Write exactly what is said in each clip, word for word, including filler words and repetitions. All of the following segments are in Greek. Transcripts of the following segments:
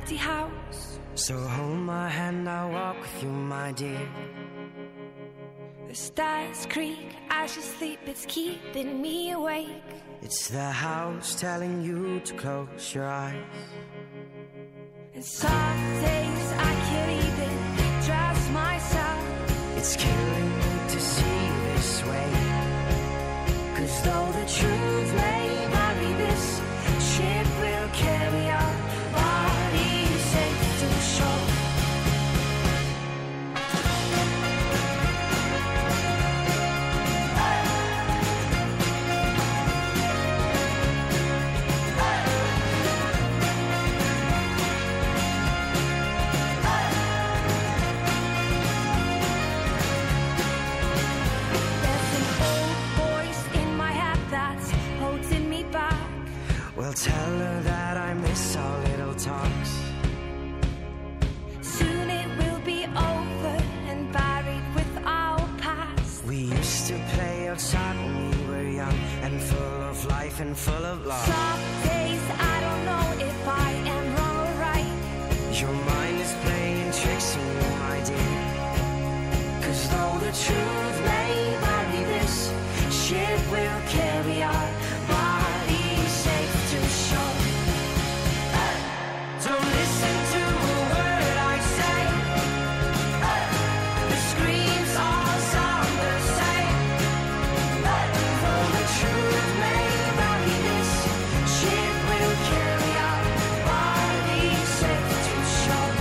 empty house. So hold my hand, I'll walk with you, my dear. The stars creak as you sleep, it's keeping me awake. It's the house telling you to close your eyes. And some days I can't even trust myself. It's killing me to see you this way. 'Cause though the truth may vary, this ship will carry our bodies safe to shore. Well, tell her that I miss our little talks. Soon it will be over and buried with our past. We used to play outside when we were young and full of life and full of love. Some days I don't know if I am wrong or right. Your mind is playing tricks on you, my dear. 'Cause though the truth may vary, this ship will carry our bodies safe to shore. Don't listen to a word I say. The screams all sound the same. Though the truth may vary, this ship will carry our bodies safe to shore.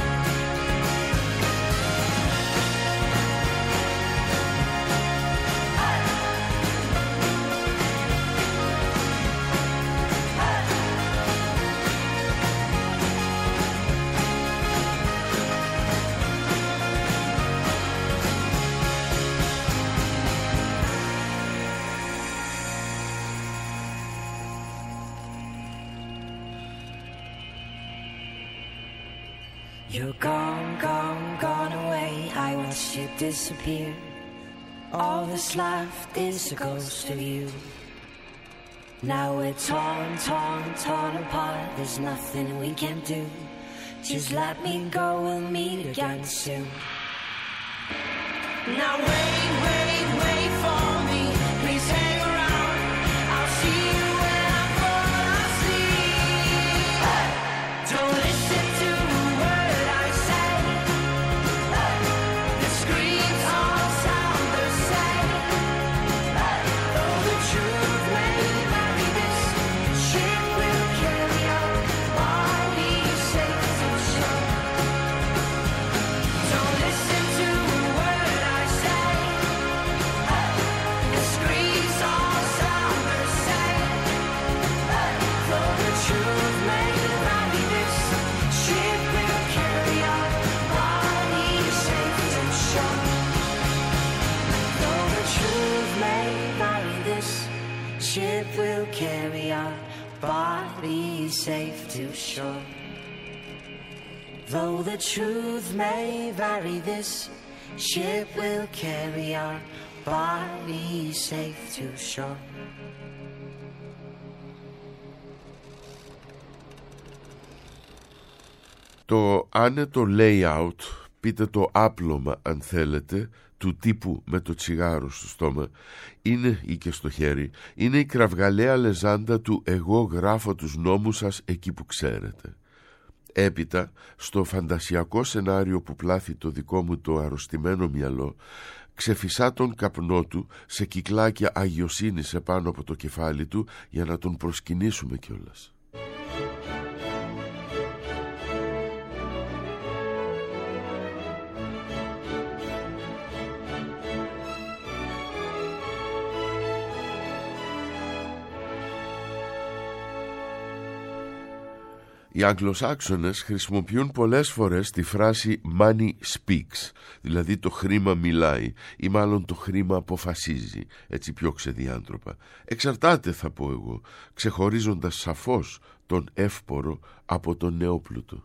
You're gone, gone, gone away. I watched you disappear. All that's left is a ghost of you. Now we're torn, torn, torn apart. There's nothing we can do. Just let me go, we'll meet again soon. Now wait, wait, wait for me. Please hang around. I'll see you when I fall asleep. Don't listen to a word I say. The screams all sound the same. Though the truth may vary, this ship will carry our bodies safe to shore. Don't listen to a word I say. The screams all sound the same. Though the truth may vary, this ship will carry our bodies safe to shore. Though the truth may vary, this ship will carry our bodies safe to shore. Though the truth may vary, this ship will carry our bodies safe to shore. Το άνετο layout, πείτε το άπλωμα αν θέλετε, του τύπου με το τσιγάρο στο στόμα είναι ή και στο χέρι, είναι η κραυγαλαία λεζάντα του «εγώ γράφω τους νόμους σας εκεί που ξέρετε». Έπειτα, στο φαντασιακό σενάριο που πλάθει το δικό μου το αρρωστημένο μυαλό, ξεφυσά τον καπνό του σε κυκλάκια αγιοσύνης επάνω από το κεφάλι του για να τον προσκυνήσουμε κιόλας. Οι Αγγλοσάξονες χρησιμοποιούν πολλές φορές τη φράση money speaks, δηλαδή το χρήμα μιλάει ή μάλλον το χρήμα αποφασίζει, έτσι πιο ξεδιάντροπα. Εξαρτάται, θα πω εγώ, ξεχωρίζοντας σαφώς τον εύπορο από τον νεόπλουτο.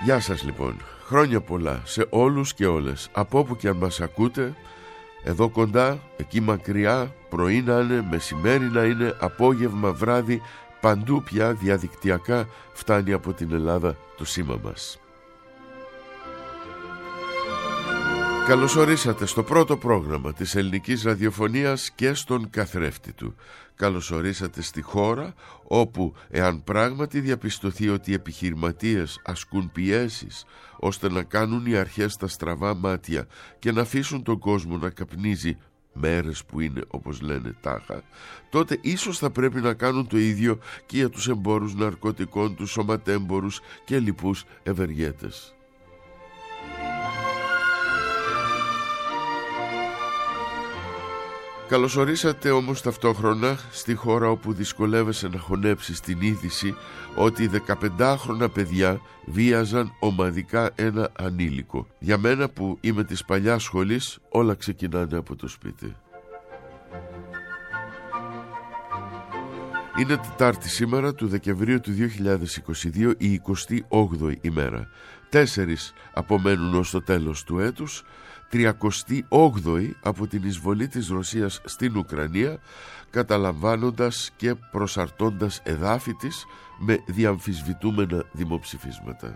Γεια σας λοιπόν, χρόνια πολλά σε όλους και όλες, από όπου και αν μας ακούτε, εδώ κοντά, εκεί μακριά, πρωί να είναι, μεσημέρι να είναι, απόγευμα, βράδυ, παντού πια διαδικτυακά φτάνει από την Ελλάδα το σήμα μας. Καλωσορίσατε στο πρώτο πρόγραμμα της ελληνικής ραδιοφωνίας και στον καθρέφτη του. Καλωσορίσατε στη χώρα όπου, εάν πράγματι διαπιστωθεί ότι οι επιχειρηματίες ασκούν πιέσεις ώστε να κάνουν οι αρχές τα στραβά μάτια και να αφήσουν τον κόσμο να καπνίζει μέρες που είναι, όπως λένε, τάχα, τότε ίσως θα πρέπει να κάνουν το ίδιο και για τους εμπόρους ναρκωτικών, τους σωματέμπορους και λοιπούς ευεργέτες. Καλωσορίσατε όμως ταυτόχρονα στη χώρα όπου δυσκολεύεσαι να χωνέψεις την είδηση ότι δεκαπεντάχρονα παιδιά βίαζαν ομαδικά ένα ανήλικο. Για μένα που είμαι της παλιάς σχολής, όλα ξεκινάνε από το σπίτι. Είναι Τετάρτη σήμερα του Δεκεμβρίου του δύο χιλιάδες είκοσι δύο, η εικοστή όγδοη ημέρα. Τέσσερις απομένουν ως το τέλος του έτους, τριακοστή όγδοη από την εισβολή της Ρωσίας στην Ουκρανία, καταλαμβάνοντας και προσαρτώντας εδάφη της με διαμφισβητούμενα δημοψηφίσματα.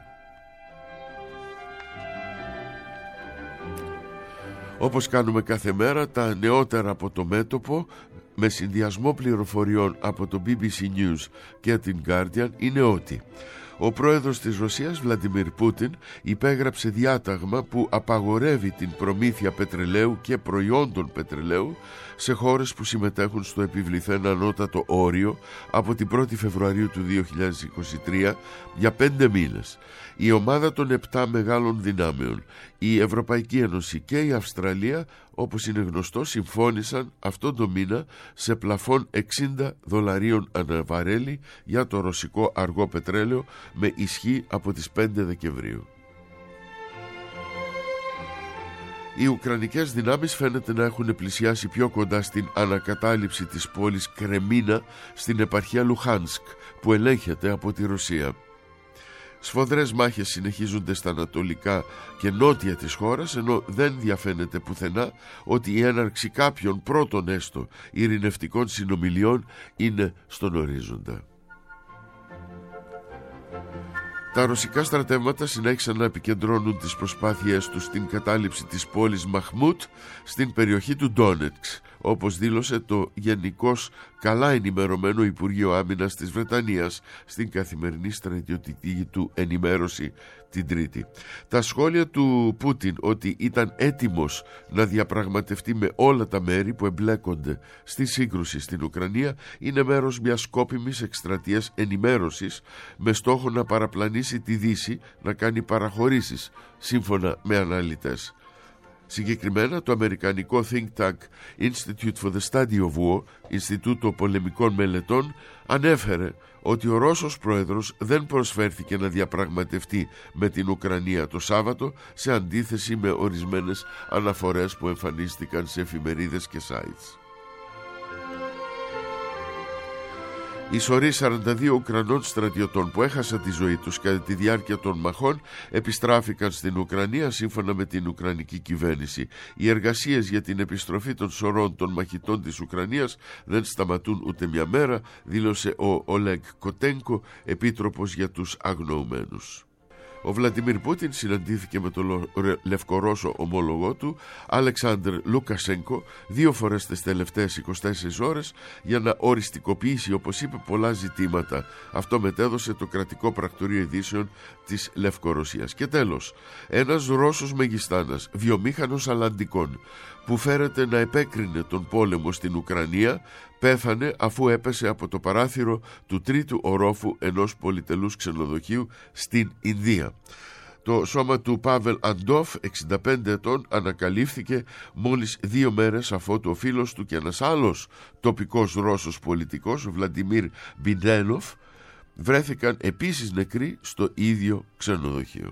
Όπως κάνουμε κάθε μέρα, τα νεότερα από το μέτωπο, με συνδυασμό πληροφοριών από το μπι μπι σι News και την Guardian, είναι ότι ο πρόεδρος της Ρωσίας, Βλαντιμίρ Πούτιν, υπέγραψε διάταγμα που απαγορεύει την προμήθεια πετρελαίου και προϊόντων πετρελαίου σε χώρες που συμμετέχουν στο επιβληθέν ανώτατο όριο από την πρώτη Φεβρουαρίου του δύο χιλιάδες είκοσι τρία για πέντε μήνες. Η ομάδα των επτά μεγάλων δυνάμεων, η Ευρωπαϊκή Ένωση και η Αυστραλία, όπως είναι γνωστό, συμφώνησαν αυτόν τον μήνα σε πλαφόν εξήντα δολαρίων ανά βαρέλι για το ρωσικό αργό πετρέλαιο με ισχύ από τις πέντε Δεκεμβρίου. Οι Ουκρανικές δυνάμεις φαίνεται να έχουν πλησιάσει πιο κοντά στην ανακατάληψη της πόλης Κρεμίνα στην επαρχία Λουχάνσκ, που ελέγχεται από τη Ρωσία. Σφοδρές μάχες συνεχίζονται στα ανατολικά και νότια της χώρας, ενώ δεν διαφαίνεται πουθενά ότι η έναρξη κάποιων πρώτων έστω ειρηνευτικών συνομιλιών είναι στον ορίζοντα. Τα ρωσικά στρατεύματα συνέχισαν να επικεντρώνουν τις προσπάθειές τους στην κατάληψη της πόλης Μαχμούτ στην περιοχή του Ντόνετσκ, όπως δήλωσε το γενικώς καλά ενημερωμένο Υπουργείο Άμυνας της Βρετανίας στην καθημερινή στρατιωτική του ενημέρωση την Τρίτη. Τα σχόλια του Πούτιν ότι ήταν έτοιμος να διαπραγματευτεί με όλα τα μέρη που εμπλέκονται στη σύγκρουση στην Ουκρανία είναι μέρος μιας σκόπιμης εκστρατείας ενημέρωσης με στόχο να παραπλανήσει τη Δύση να κάνει παραχωρήσεις, σύμφωνα με αναλυτές. Συγκεκριμένα, το αμερικανικό think tank Institute for the Study of War, Ινστιτούτο Πολεμικών Μελετών, ανέφερε ότι ο Ρώσος πρόεδρος δεν προσφέρθηκε να διαπραγματευτεί με την Ουκρανία το Σάββατο, σε αντίθεση με ορισμένες αναφορές που εμφανίστηκαν σε εφημερίδες και sites. Οι σωροί σαράντα δύο Ουκρανών στρατιωτών που έχασαν τη ζωή τους κατά τη διάρκεια των μαχών επιστράφηκαν στην Ουκρανία σύμφωνα με την Ουκρανική κυβέρνηση. Οι εργασίες για την επιστροφή των σωρών των μαχητών της Ουκρανίας δεν σταματούν ούτε μια μέρα, δήλωσε ο Ολέγκ Κοτένκο, επίτροπος για τους αγνοωμένους. Ο Βλαντιμίρ Πούτιν συναντήθηκε με τον λευκορώσο ομόλογό του Αλεξάνδρ Λουκασένκο δύο φορές τις τελευταίες είκοσι τέσσερις ώρες για να οριστικοποιήσει, όπως είπε, πολλά ζητήματα. Αυτό μετέδωσε το κρατικό πρακτορείο ειδήσεων της Λευκορωσίας. Και τέλος, ένας Ρώσος μεγιστάνας, βιομήχανος αλλαντικών, που φέρεται να επέκρινε τον πόλεμο στην Ουκρανία, πέθανε αφού έπεσε από το παράθυρο του τρίτου ορόφου ενός πολυτελούς ξενοδοχείου στην Ινδία. Το σώμα του Πάβελ Αντόφ, εξήντα πέντε ετών, ανακαλύφθηκε μόλις δύο μέρες αφότου ο φίλος του και ένας άλλος τοπικός Ρώσος πολιτικός, ο Βλαντιμίρ Μπιντένοφ, βρέθηκαν επίσης νεκροί στο ίδιο ξενοδοχείο.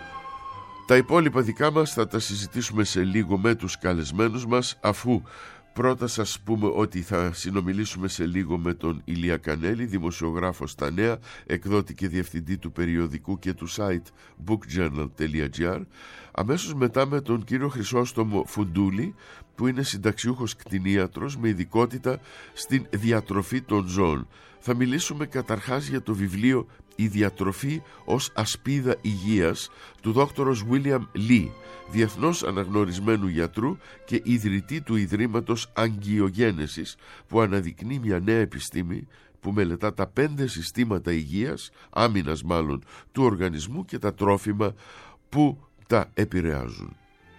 Τα υπόλοιπα δικά μας θα τα συζητήσουμε σε λίγο με τους καλεσμένους μας, αφού Πρώτα σας πούμε ότι θα συνομιλήσουμε σε λίγο με τον Ηλία Κανέλη, δημοσιογράφο στα Νέα, εκδότη και διευθυντή του περιοδικού και του site bookjournal τελεία gr. Αμέσως μετά με τον κύριο Χρυσόστομο Φουντούλη, που είναι συνταξιούχος κτηνίατρος με ειδικότητα στην διατροφή των ζώων. Θα μιλήσουμε καταρχάς για το βιβλίο «Η διατροφή ως ασπίδα υγείας» του δόκτωρος William Lee, διεθνώς αναγνωρισμένου γιατρού και ιδρυτή του Ιδρύματος Αγκιογένεσης, που αναδεικνύει μια νέα επιστήμη που μελετά τα πέντε συστήματα υγείας, άμυνας μάλλον, του οργανισμού και τα τρόφιμα που τα επηρεάζουν.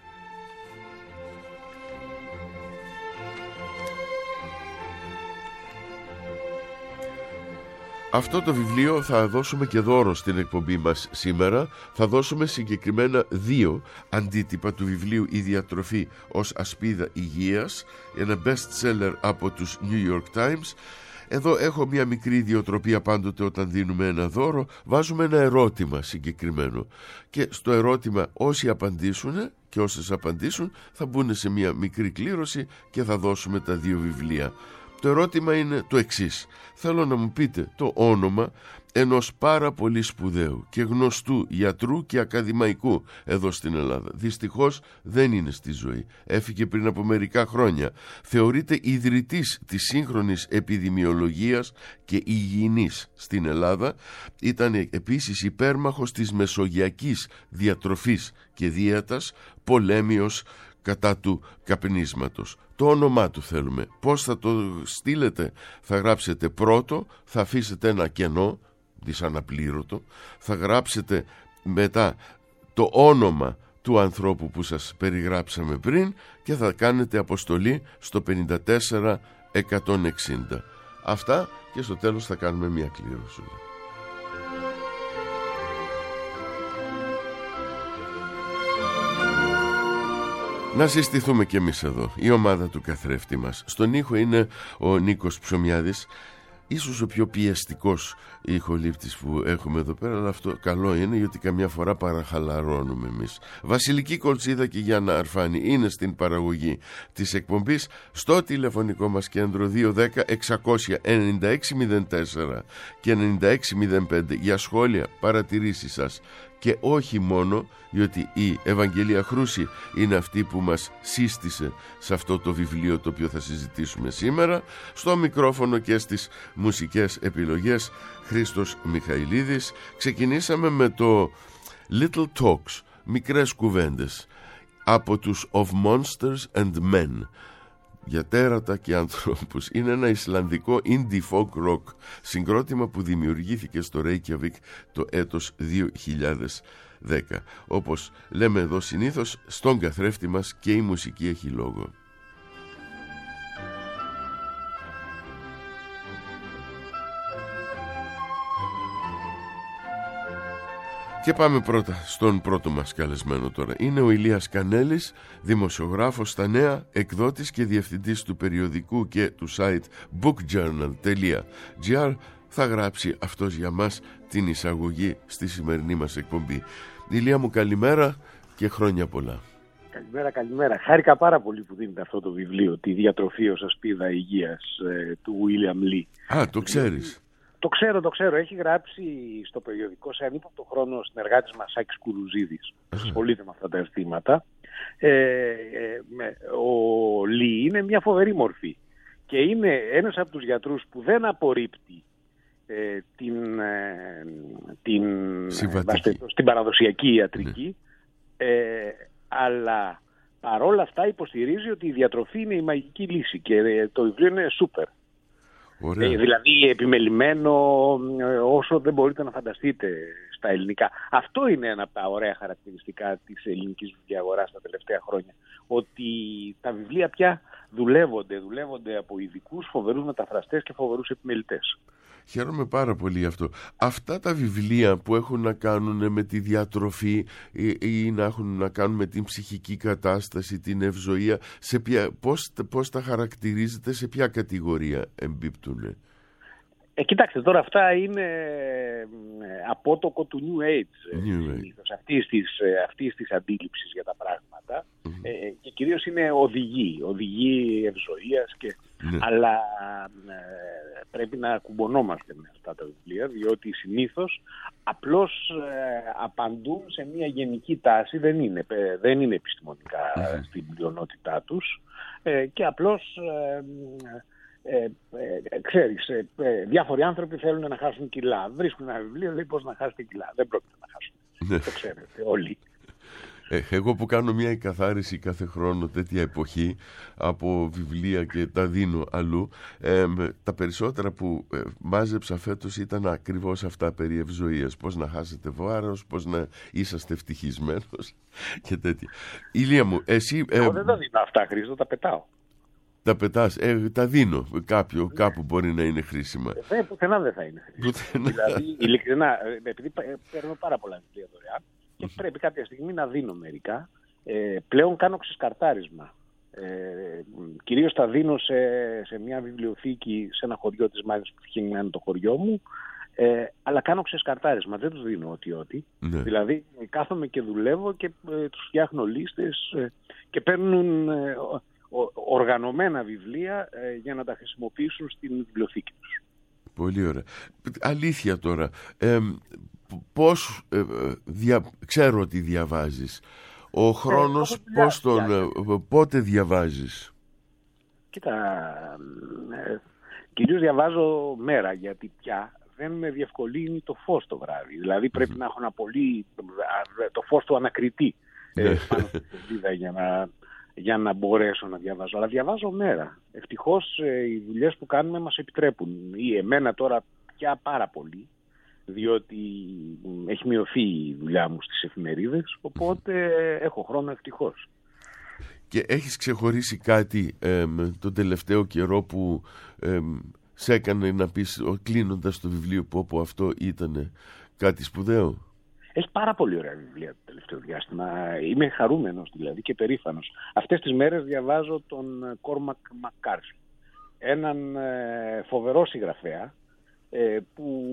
Αυτό το βιβλίο θα δώσουμε και δώρο στην εκπομπή μας σήμερα. Θα δώσουμε συγκεκριμένα δύο αντίτυπα του βιβλίου «Η διατροφή ως ασπίδα υγείας», ένα best seller από τους New York Times. Εδώ έχω μια μικρή ιδιοτροπία πάντοτε όταν δίνουμε ένα δώρο. Βάζουμε ένα ερώτημα συγκεκριμένο και στο ερώτημα όσοι απαντήσουν και όσες απαντήσουν θα μπουν σε μια μικρή κλήρωση και θα δώσουμε τα δύο βιβλία. Το ερώτημα είναι το εξής. Θέλω να μου πείτε το όνομα ενός πάρα πολύ σπουδαίου και γνωστού γιατρού και ακαδημαϊκού εδώ στην Ελλάδα. Δυστυχώς δεν είναι στη ζωή. Έφυγε πριν από μερικά χρόνια. Θεωρείται ιδρυτής της σύγχρονης επιδημιολογίας και υγιεινής στην Ελλάδα. Ήταν επίσης υπέρμαχος της μεσογειακής διατροφής και δίαιτας, πολέμιος κατά του καπνίσματος. Το όνομά του θέλουμε. Πώς θα το στείλετε? Θα γράψετε πρώτο, θα αφήσετε ένα κενό δυσαναπλήρωτο, θα γράψετε μετά το όνομα του ανθρώπου που σας περιγράψαμε πριν και θα κάνετε αποστολή στο πενήντα τέσσερα εκατόν εξήντα. Αυτά, και στο τέλος θα κάνουμε μια κλήρωση. Να συστηθούμε κι εμείς εδώ, η ομάδα του καθρέφτη μας. Στον ήχο είναι ο Νίκος Ψωμιάδης, ίσως ο πιο πιεστικός ηχολήπτης που έχουμε εδώ πέρα, αλλά αυτό καλό είναι γιατί καμιά φορά παραχαλαρώνουμε εμείς. Βασιλική Κολτσίδα και Γιάννα Αρφάνη είναι στην παραγωγή της εκπομπής. Στο τηλεφωνικό μας κέντρο δύο ένα μηδέν έξι εννιά έξι μηδέν τέσσερα και εννιά έξι μηδέν πέντε για σχόλια, παρατηρήσεις σας. Και όχι μόνο, διότι η Ευαγγελία Χρούση είναι αυτή που μας σύστησε σε αυτό το βιβλίο το οποίο θα συζητήσουμε σήμερα. Στο μικρόφωνο και στις μουσικές επιλογές Χρήστος Μιχαηλίδης. Ξεκινήσαμε με το Little Talks, μικρές κουβέντες, από τους Of Monsters and Men, για τέρατα και ανθρώπους. Είναι ένα ισλανδικό indie folk rock συγκρότημα που δημιουργήθηκε στο Reykjavik το έτος δύο χιλιάδες δέκα. Όπως λέμε εδώ συνήθως, στον καθρέφτη μας και η μουσική έχει λόγο. Και πάμε πρώτα στον πρώτο μας καλεσμένο τώρα. Είναι ο Ηλίας Κανέλης, δημοσιογράφος στα Νέα, εκδότης και διευθυντής του περιοδικού και του site bookjournal τελεία gr. Θα γράψει αυτός για μας την εισαγωγή στη σημερινή μας εκπομπή. Ηλία μου, καλημέρα και χρόνια πολλά. Καλημέρα, καλημέρα. Χάρηκα πάρα πολύ που δίνετε αυτό το βιβλίο, «Τη διατροφή ως ασπίδα υγείας», του William Lee. Α, το ξέρεις. Το ξέρω, το ξέρω. Έχει γράψει στο περιοδικό σε ανύποπτο χρόνο ο συνεργάτης μας Άκης Κουρουζίδης. Ασχολείται με αυτά τα αισθήματα. Ε, ε, ο Λί είναι μια φοβερή μορφή και είναι ένας από τους γιατρούς που δεν απορρίπτει ε, την, ε, την, ε, την παραδοσιακή ιατρική, ναι. ε, αλλά παρόλα αυτά υποστηρίζει ότι η διατροφή είναι η μαγική λύση και ε, το βιβλίο είναι σούπερ. Ε, δηλαδή επιμελημένο όσο δεν μπορείτε να φανταστείτε στα ελληνικά. Αυτό είναι ένα από τα ωραία χαρακτηριστικά της ελληνικής βιβλιαγοράς τα τελευταία χρόνια. Ότι τα βιβλία πια δουλεύονται, δουλεύονται από ειδικούς, φοβερούς μεταφραστές και φοβερούς επιμελητές. Χαίρομαι πάρα πολύ αυτό. Αυτά τα βιβλία που έχουν να κάνουν με τη διατροφή ή, ή να έχουν να κάνουν με την ψυχική κατάσταση, την ευζοία, σε ποια, πώς, πώς τα χαρακτηρίζετε, σε ποια κατηγορία εμπίπτουνε? Ε, κοιτάξτε, τώρα αυτά είναι ε, απότοκο του New Age, New ε, συνήθως, αυτής της, ε, αυτής της αντίληψης για τα πράγματα. Mm-hmm. Ε, και κυρίως είναι οδηγοί, οδηγοί ευζοίας, και... mm-hmm. αλλά ε, πρέπει να κουμπωνόμαστε με αυτά τα βιβλία, διότι συνήθως απλώς ε, απαντούν σε μια γενική τάση, δεν είναι, ε, δεν είναι επιστημονικά mm-hmm. στην πλειονότητά τους, ε, και απλώς... Ε, Ε, ε, ξέρεις, ε, ε, διάφοροι άνθρωποι θέλουν να χάσουν κιλά. Βρίσκουν ένα βιβλίο, λέει πώς να χάσετε κιλά. Δεν πρόκειται να χάσουν. Το ξέρετε όλοι. Ε, εγώ που κάνω μια εκαθάριση κάθε χρόνο τέτοια εποχή από βιβλία και τα δίνω αλλού, ε, τα περισσότερα που ε, μάζεψα φέτος ήταν ακριβώς αυτά περί ευζοίας. Πώς να χάσετε βάρος, πώς να είσαστε ευτυχισμένος και τέτοια. Ηλία μου, εσύ... Ε, εγώ δεν τα δίνω αυτά, Χρήστο, τα πετάω. Τα πετάς, ε, τα δίνω κάποιο, κάπου μπορεί να είναι χρήσιμα. Ε, πουθενά δεν θα είναι χρήσιμα. Δηλαδή, ειλικρινά, επειδή παίρνω πάρα πολλά βιβλία δωρεάν και πρέπει κάποια στιγμή να δίνω μερικά, ε, πλέον κάνω ξεσκαρτάρισμα. Ε, κυρίως τα δίνω σε, σε μια βιβλιοθήκη σε ένα χωριό της Μάζης που φτιάχνει το χωριό μου, ε, αλλά κάνω ξεσκαρτάρισμα, δεν τους δίνω ό,τι-ό,τι. Ναι. Δηλαδή κάθομαι και δουλεύω και ε, τους φτιάχνω λίστες ε, και παίρνουν... Ε, οργανωμένα βιβλία ε, για να τα χρησιμοποιήσουν στην βιβλιοθήκη τους. Πολύ ωραία. Αλήθεια τώρα, ε, πώς ε, δια, ξέρω ότι διαβάζεις. Ο χρόνος ε, πώς τον, ε, πότε διαβάζεις? Κοίτα, ε, κυρίως διαβάζω μέρα, γιατί πια δεν με διευκολύνει το φως το βράδυ. Δηλαδή πρέπει mm. να έχω ένα πολύ, το φως του ανακριτή ε, πάνω στη σελίδα για να... για να μπορέσω να διαβάζω. Αλλά διαβάζω μέρα. Ευτυχώς ε, οι δουλειές που κάνουμε μας επιτρέπουν. Ή εμένα τώρα πια πάρα πολύ, διότι έχει μειωθεί η δουλειά μου στις εφημερίδες, οπότε έχω χρόνο ευτυχώς. Και έχεις ξεχωρίσει κάτι ε, τον τελευταίο καιρό που ε, σε έκανε να πεις, κλείνοντας το βιβλίο, που όπου αυτό ήταν κάτι σπουδαίο? Έχει πάρα πολύ ωραία βιβλία το τελευταίο διάστημα. Είμαι χαρούμενος δηλαδή και περήφανος. Αυτές τις μέρες διαβάζω τον Κόρμακ Μακκάρθι, έναν ε, φοβερό συγγραφέα ε, που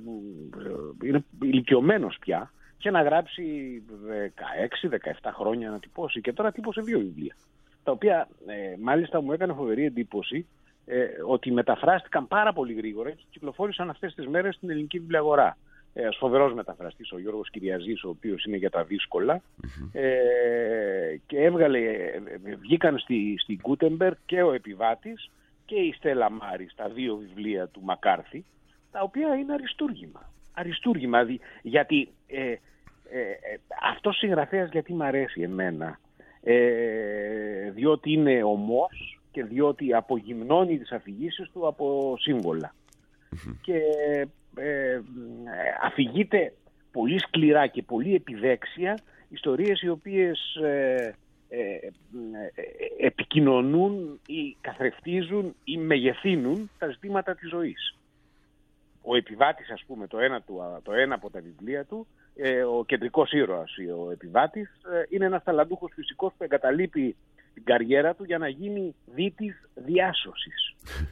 είναι ηλικιωμένος πια και να γράψει δεκαέξι δεκαεπτά χρόνια να τυπώσει, και τώρα τύπωσε δύο βιβλία, τα οποία ε, μάλιστα μου έκανε φοβερή εντύπωση ε, ότι μεταφράστηκαν πάρα πολύ γρήγορα και κυκλοφόρησαν αυτές τις μέρες στην ελληνική βιβλιαγορά. Ένας φοβερός μεταφραστής, ο Γιώργος Κυριαζής, ο οποίος είναι για τα δύσκολα, mm-hmm. ε, και έβγαλε, βγήκαν στη, στη Gutenberg και ο Επιβάτης και η Στέλλα Μάρης, τα δύο βιβλία του Μακκάρθι, τα οποία είναι αριστούργημα. Αριστούργημα, δι, γιατί ε, ε, ε, αυτός συγγραφέας γιατί μ' αρέσει εμένα, ε, διότι είναι ομός και διότι απογυμνώνει τις αφηγήσεις του από σύμβολα. Mm-hmm. Και ε, αφηγείται πολύ σκληρά και πολύ επιδέξια ιστορίες οι οποίες ε, ε, ε, επικοινωνούν ή καθρεφτίζουν ή μεγεθύνουν τα ζητήματα της ζωής. Ο Επιβάτης, ας πούμε, το ένα, του, το ένα από τα βιβλία του, ε, ο κεντρικός ήρωας, ο Επιβάτης, ε, είναι ένας ταλαντούχος φυσικός που εγκαταλείπει την καριέρα του για να γίνει δίτης διάσωσης.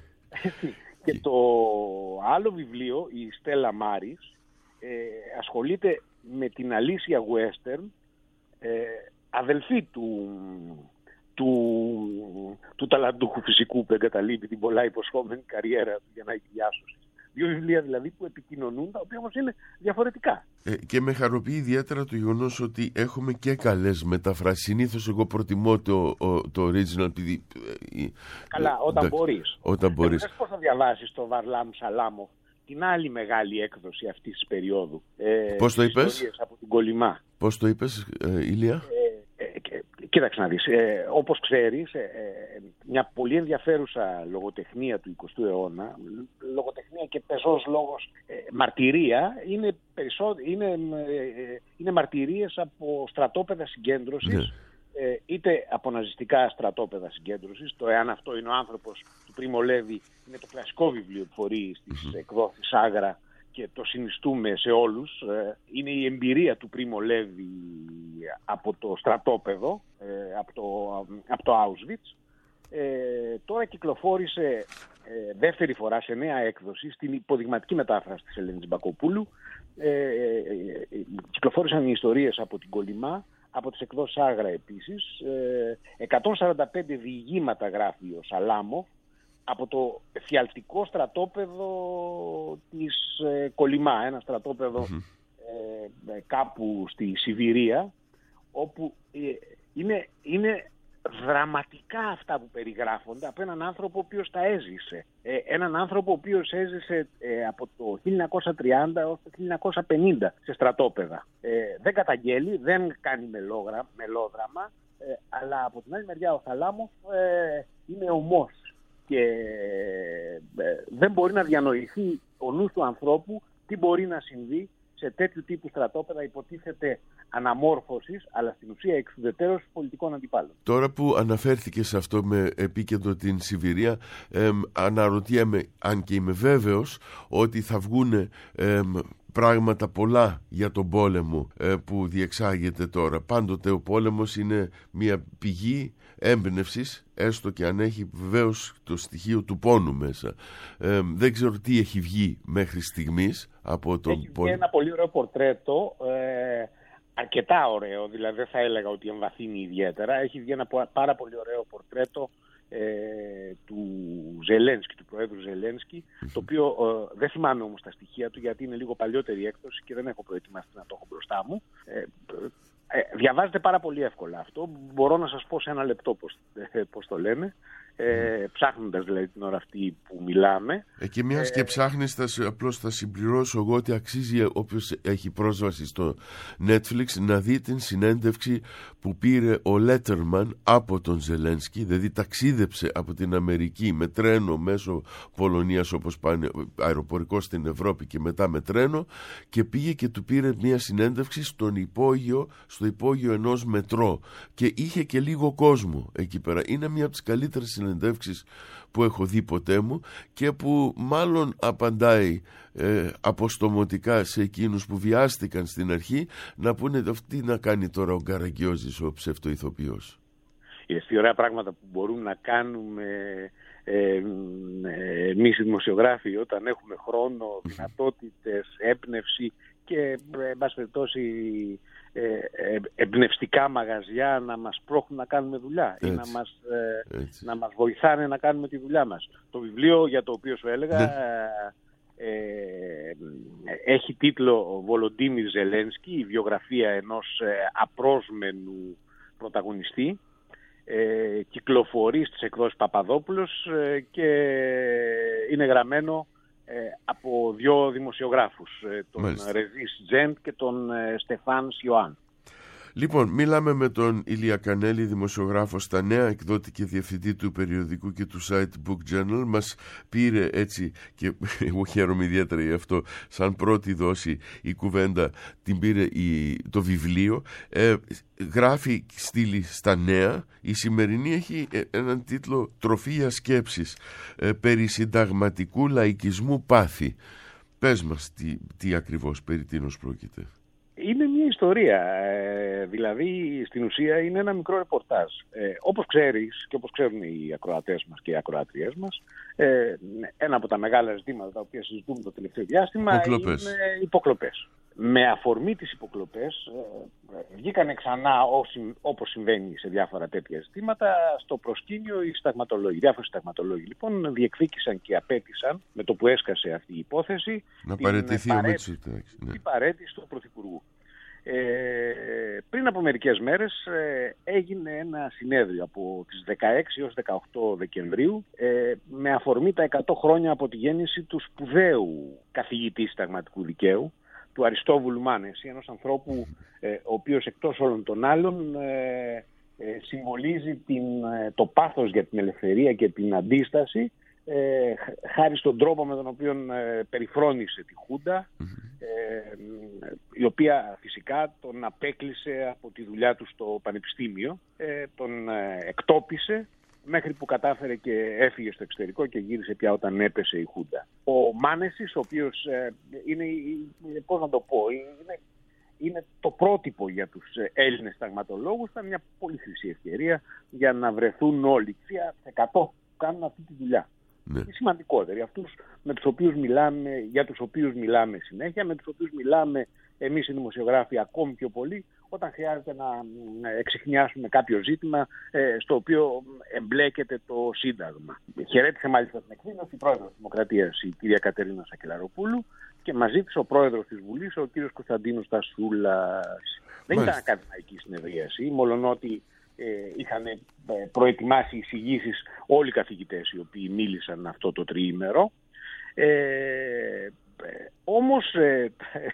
Και το άλλο βιβλίο, η Στέλλα Μάρης, ε, ασχολείται με την Αλίσια Western, ε, αδελφή του, του, του ταλαντούχου φυσικού που εγκαταλείπει την πολλά υποσχόμενη καριέρα του για να έχει διάσωση. Δύο βιβλία δηλαδή που επικοινωνούν, τα οποία όμως είναι διαφορετικά. Ε, και με χαροποιεί ιδιαίτερα το γεγονός ότι έχουμε και καλές μεταφράσεις. Συνήθως εγώ προτιμώ το, το original. Επειδή, ε, Καλά, όταν ε, μπορείς. Όταν μπορείς. Δεν πώς θα διαβάσεις το Βαρλάμ Σαλάμοφ, την άλλη μεγάλη έκδοση αυτής της περίοδου. Ε, πώς το είπες? Από την Κολυμά. Πώς το είπες, ε, Ηλία? Ε, ε, Κοίταξε να δεις, ε, όπως ξέρεις, ε, ε, μια πολύ ενδιαφέρουσα λογοτεχνία του εικοστού αιώνα, λογοτεχνία και πεζός λόγος, ε, μαρτυρία, είναι, περισσό, είναι, ε, είναι μαρτυρίες από στρατόπεδα συγκέντρωσης, ναι. ε, είτε από ναζιστικά στρατόπεδα συγκέντρωσης. Το «Εάν αυτό είναι ο άνθρωπος» του Πρίμο Λέβη είναι το κλασικό βιβλίο που φορεί στις mm-hmm. εκδόσεις Άγρα και το συνιστούμε σε όλους. Είναι η εμπειρία του Πρίμο Λέβη από το στρατόπεδο, από το, από το Auschwitz. Ε, τώρα κυκλοφόρησε ε, δεύτερη φορά σε νέα έκδοση, στην υποδειγματική μετάφραση της Ελένης Μπακοπούλου. Ε, ε, ε, κυκλοφόρησαν οι ιστορίες από την Κολυμά, από τις εκδόσεις Άγρα επίσης. Ε, εκατόν σαράντα πέντε διηγήματα γράφει ο Σαλάμοφ από το εφιαλτικό στρατόπεδο της ε, Κολυμά, ένα στρατόπεδο mm-hmm. ε, κάπου στη Σιβηρία, όπου ε, είναι, είναι δραματικά αυτά που περιγράφονται από έναν άνθρωπο ο οποίος τα έζησε. Ε, έναν άνθρωπο ο οποίος έζησε ε, από το χίλια εννιακόσια τριάντα έως το χίλια εννιακόσια πενήντα σε στρατόπεδα. Ε, δεν καταγγέλει, δεν κάνει μελόγρα, μελόδραμα, ε, αλλά από την άλλη μεριά ο Σαλάμοφ ε, είναι ομός και ε, δεν μπορεί να διανοηθεί ο νους του ανθρώπου τι μπορεί να συμβεί σε τέτοιου τύπου στρατόπεδα, υποτίθεται αναμόρφωσης, αλλά στην ουσία εξουδετερώσης πολιτικών αντιπάλων. Τώρα που αναφέρθηκε σε αυτό με επίκεντρο την Σιβηρία, εμ, αναρωτιέμαι, αν και είμαι βέβαιος, ότι θα βγουν εμ, πράγματα πολλά για τον πόλεμο ε, που διεξάγεται τώρα. Πάντοτε ο πόλεμος είναι μια πηγή έμπνευσης, έστω και αν έχει βεβαίως το στοιχείο του πόνου μέσα. Ε, δεν ξέρω τι έχει βγει μέχρι στιγμής από τον έχει πόλεμο. Έχει ένα πολύ ωραίο πορτρέτο, ε, αρκετά ωραίο, δηλαδή δεν θα έλεγα ότι εμβαθύνει ιδιαίτερα. Έχει βγει ένα πάρα πολύ ωραίο πορτρέτο ε, του Ζελένσκι, του Προέδρου Ζελένσκι, mm-hmm. το οποίο ε, δεν θυμάμαι όμως τα στοιχεία του, γιατί είναι λίγο παλιότερη έκδοση και δεν έχω προετοιμαστεί να το έχω μπροστά μου. Ε, ε, διαβάζεται πάρα πολύ εύκολα αυτό. Μπορώ να σας πω σε ένα λεπτό πώς, ε, πώς το λένε. Ε, ψάχνοντας δηλαδή την ώρα αυτή που μιλάμε. Ε, και μιας και ψάχνεις, θα, απλώς θα συμπληρώσω εγώ ότι αξίζει όποιος έχει πρόσβαση στο Netflix να δει την συνέντευξη που πήρε ο Λέτερμαν από τον Ζελένσκι, δηλαδή ταξίδεψε από την Αμερική με τρένο μέσω Πολωνίας, όπως πάνε αεροπορικό στην Ευρώπη και μετά με τρένο, και πήγε και του πήρε μια συνέντευξη στον υπόγειο, στο υπόγειο ενός μετρό, και είχε και λίγο κόσμο εκεί πέρα. Είναι μια από τις καλύτερες συνεντεύξεις που έχω δει ποτέ μου και που μάλλον απαντάει ε, αποστομωτικά σε εκείνους που βιάστηκαν στην αρχή να πούνε τι να κάνει τώρα ο Γκαραγκιόζης, ο ψευτοηθοποιός. Είναι τι ωραία πράγματα που μπορούν να κάνουμε ε, ε, εμείς οι δημοσιογράφοι όταν έχουμε χρόνο, δυνατότητες, έμπνευση και εν πάση περιπτώσει Ε, εμπνευστικά μαγαζιά να μας πρόχνουν να κάνουμε δουλειά ή να μας, ε, να μας βοηθάνε να κάνουμε τη δουλειά μας. Το βιβλίο για το οποίο σου έλεγα ε, ε, έχει τίτλο Βολοντίμιρ Ζελένσκι, η βιογραφία ενός ε, απρόσμενου πρωταγωνιστή. Ε, κυκλοφορεί στις εκδόσεις Παπαδόπουλος ε, και είναι γραμμένο Ε, από δύο δημοσιογράφους, ε, τον Ρεζίς Τζεντ και τον ε, Στεφάν Σιωάν. Λοιπόν, μιλάμε με τον Ηλία Κανέλη, δημοσιογράφο στα Νέα, εκδότη και διευθυντή του περιοδικού και του site Book Journal. Μας πήρε έτσι, και εγώ χαίρομαι ιδιαίτερα γι' αυτό, σαν πρώτη δόση η κουβέντα, την πήρε η, το βιβλίο. Ε, γράφει στήλη στα Νέα. Η σημερινή έχει έναν τίτλο «Τροφή για σκέψεις», ε, περί συνταγματικού λαϊκισμού πάθη. Πες μας τι, τι ακριβώς, περί τίνος πρόκειται. Είναι μια ιστορία, ε, δηλαδή στην ουσία είναι ένα μικρό ρεπορτάζ. Ε, όπως ξέρεις και όπως ξέρουν οι ακροατές μας και οι ακροατριές μας, ε, ένα από τα μεγάλα ζητήματα τα οποία συζητούμε το τελευταίο διάστημα υποκλοπές. είναι υποκλοπές. Με αφορμή τις υποκλοπές ε, βγήκανε ξανά, όπως συμβαίνει σε διάφορα τέτοια ζητήματα, στο προσκήνιο οι συνταγματολόγοι. Διάφοροι συνταγματολόγοι λοιπόν διεκδίκησαν και απέτησαν, με το που έσκασε αυτή η υπόθεση, να παραιτηθεί ο Μητσοτάκης. Την παραίτηση του Πρωθυπουργού. Ε, πριν από μερικές μέρες ε, έγινε ένα συνέδριο από τις δεκαέξι έως δεκαοκτώ Δεκεμβρίου ε, με αφορμή τα εκατό χρόνια από τη γέννηση του σπουδαίου καθηγητή συνταγματικού δικαίου, του Αριστόβουλου Μάνεση, ενός ανθρώπου ε, ο οποίος εκτός όλων των άλλων ε, ε, συμβολίζει την, ε, το πάθος για την ελευθερία και την αντίσταση, ε, χάρη στον τρόπο με τον οποίο ε, περιφρόνησε τη Χούντα, ε, η οποία φυσικά τον απέκλεισε από τη δουλειά του στο πανεπιστήμιο, ε, τον ε, εκτόπισε μέχρι που κατάφερε και έφυγε στο εξωτερικό και γύρισε πια όταν έπεσε η Χούντα. Ο Μάνεσης, ο οποίος ε, είναι, πώς να το πω, είναι, είναι το πρότυπο για τους Έλληνες συνταγματολόγους, ήταν μια πολύ χρυσή ευκαιρία για να βρεθούν όλοι, εκατό που κάνουν αυτή τη δουλειά. Ναι. Οι σημαντικότεροι, αυτούς με τους οποίους μιλάμε, για τους οποίους μιλάμε συνέχεια, με τους οποίους μιλάμε εμείς οι δημοσιογράφοι ακόμη πιο πολύ, όταν χρειάζεται να εξιχνιάσουμε κάποιο ζήτημα ε, στο οποίο εμπλέκεται το Σύνταγμα. Χαιρέτησε μάλιστα την εκδήλωση η πρόεδρος της Δημοκρατίας, η κυρία Κατερίνα Σακελαροπούλου, και μας ζήτησε ο πρόεδρος της Βουλής, ο κύριος Κωνσταντίνος Τασούλας. Δεν ήταν ακαδημαϊκή συνεδρίαση, μολονότι ε, είχαν ε, προετοιμάσει εισηγήσεις όλοι οι καθηγητές οι οποίοι μίλησαν αυτό το τριήμερο. Ε, ε, όμως ε,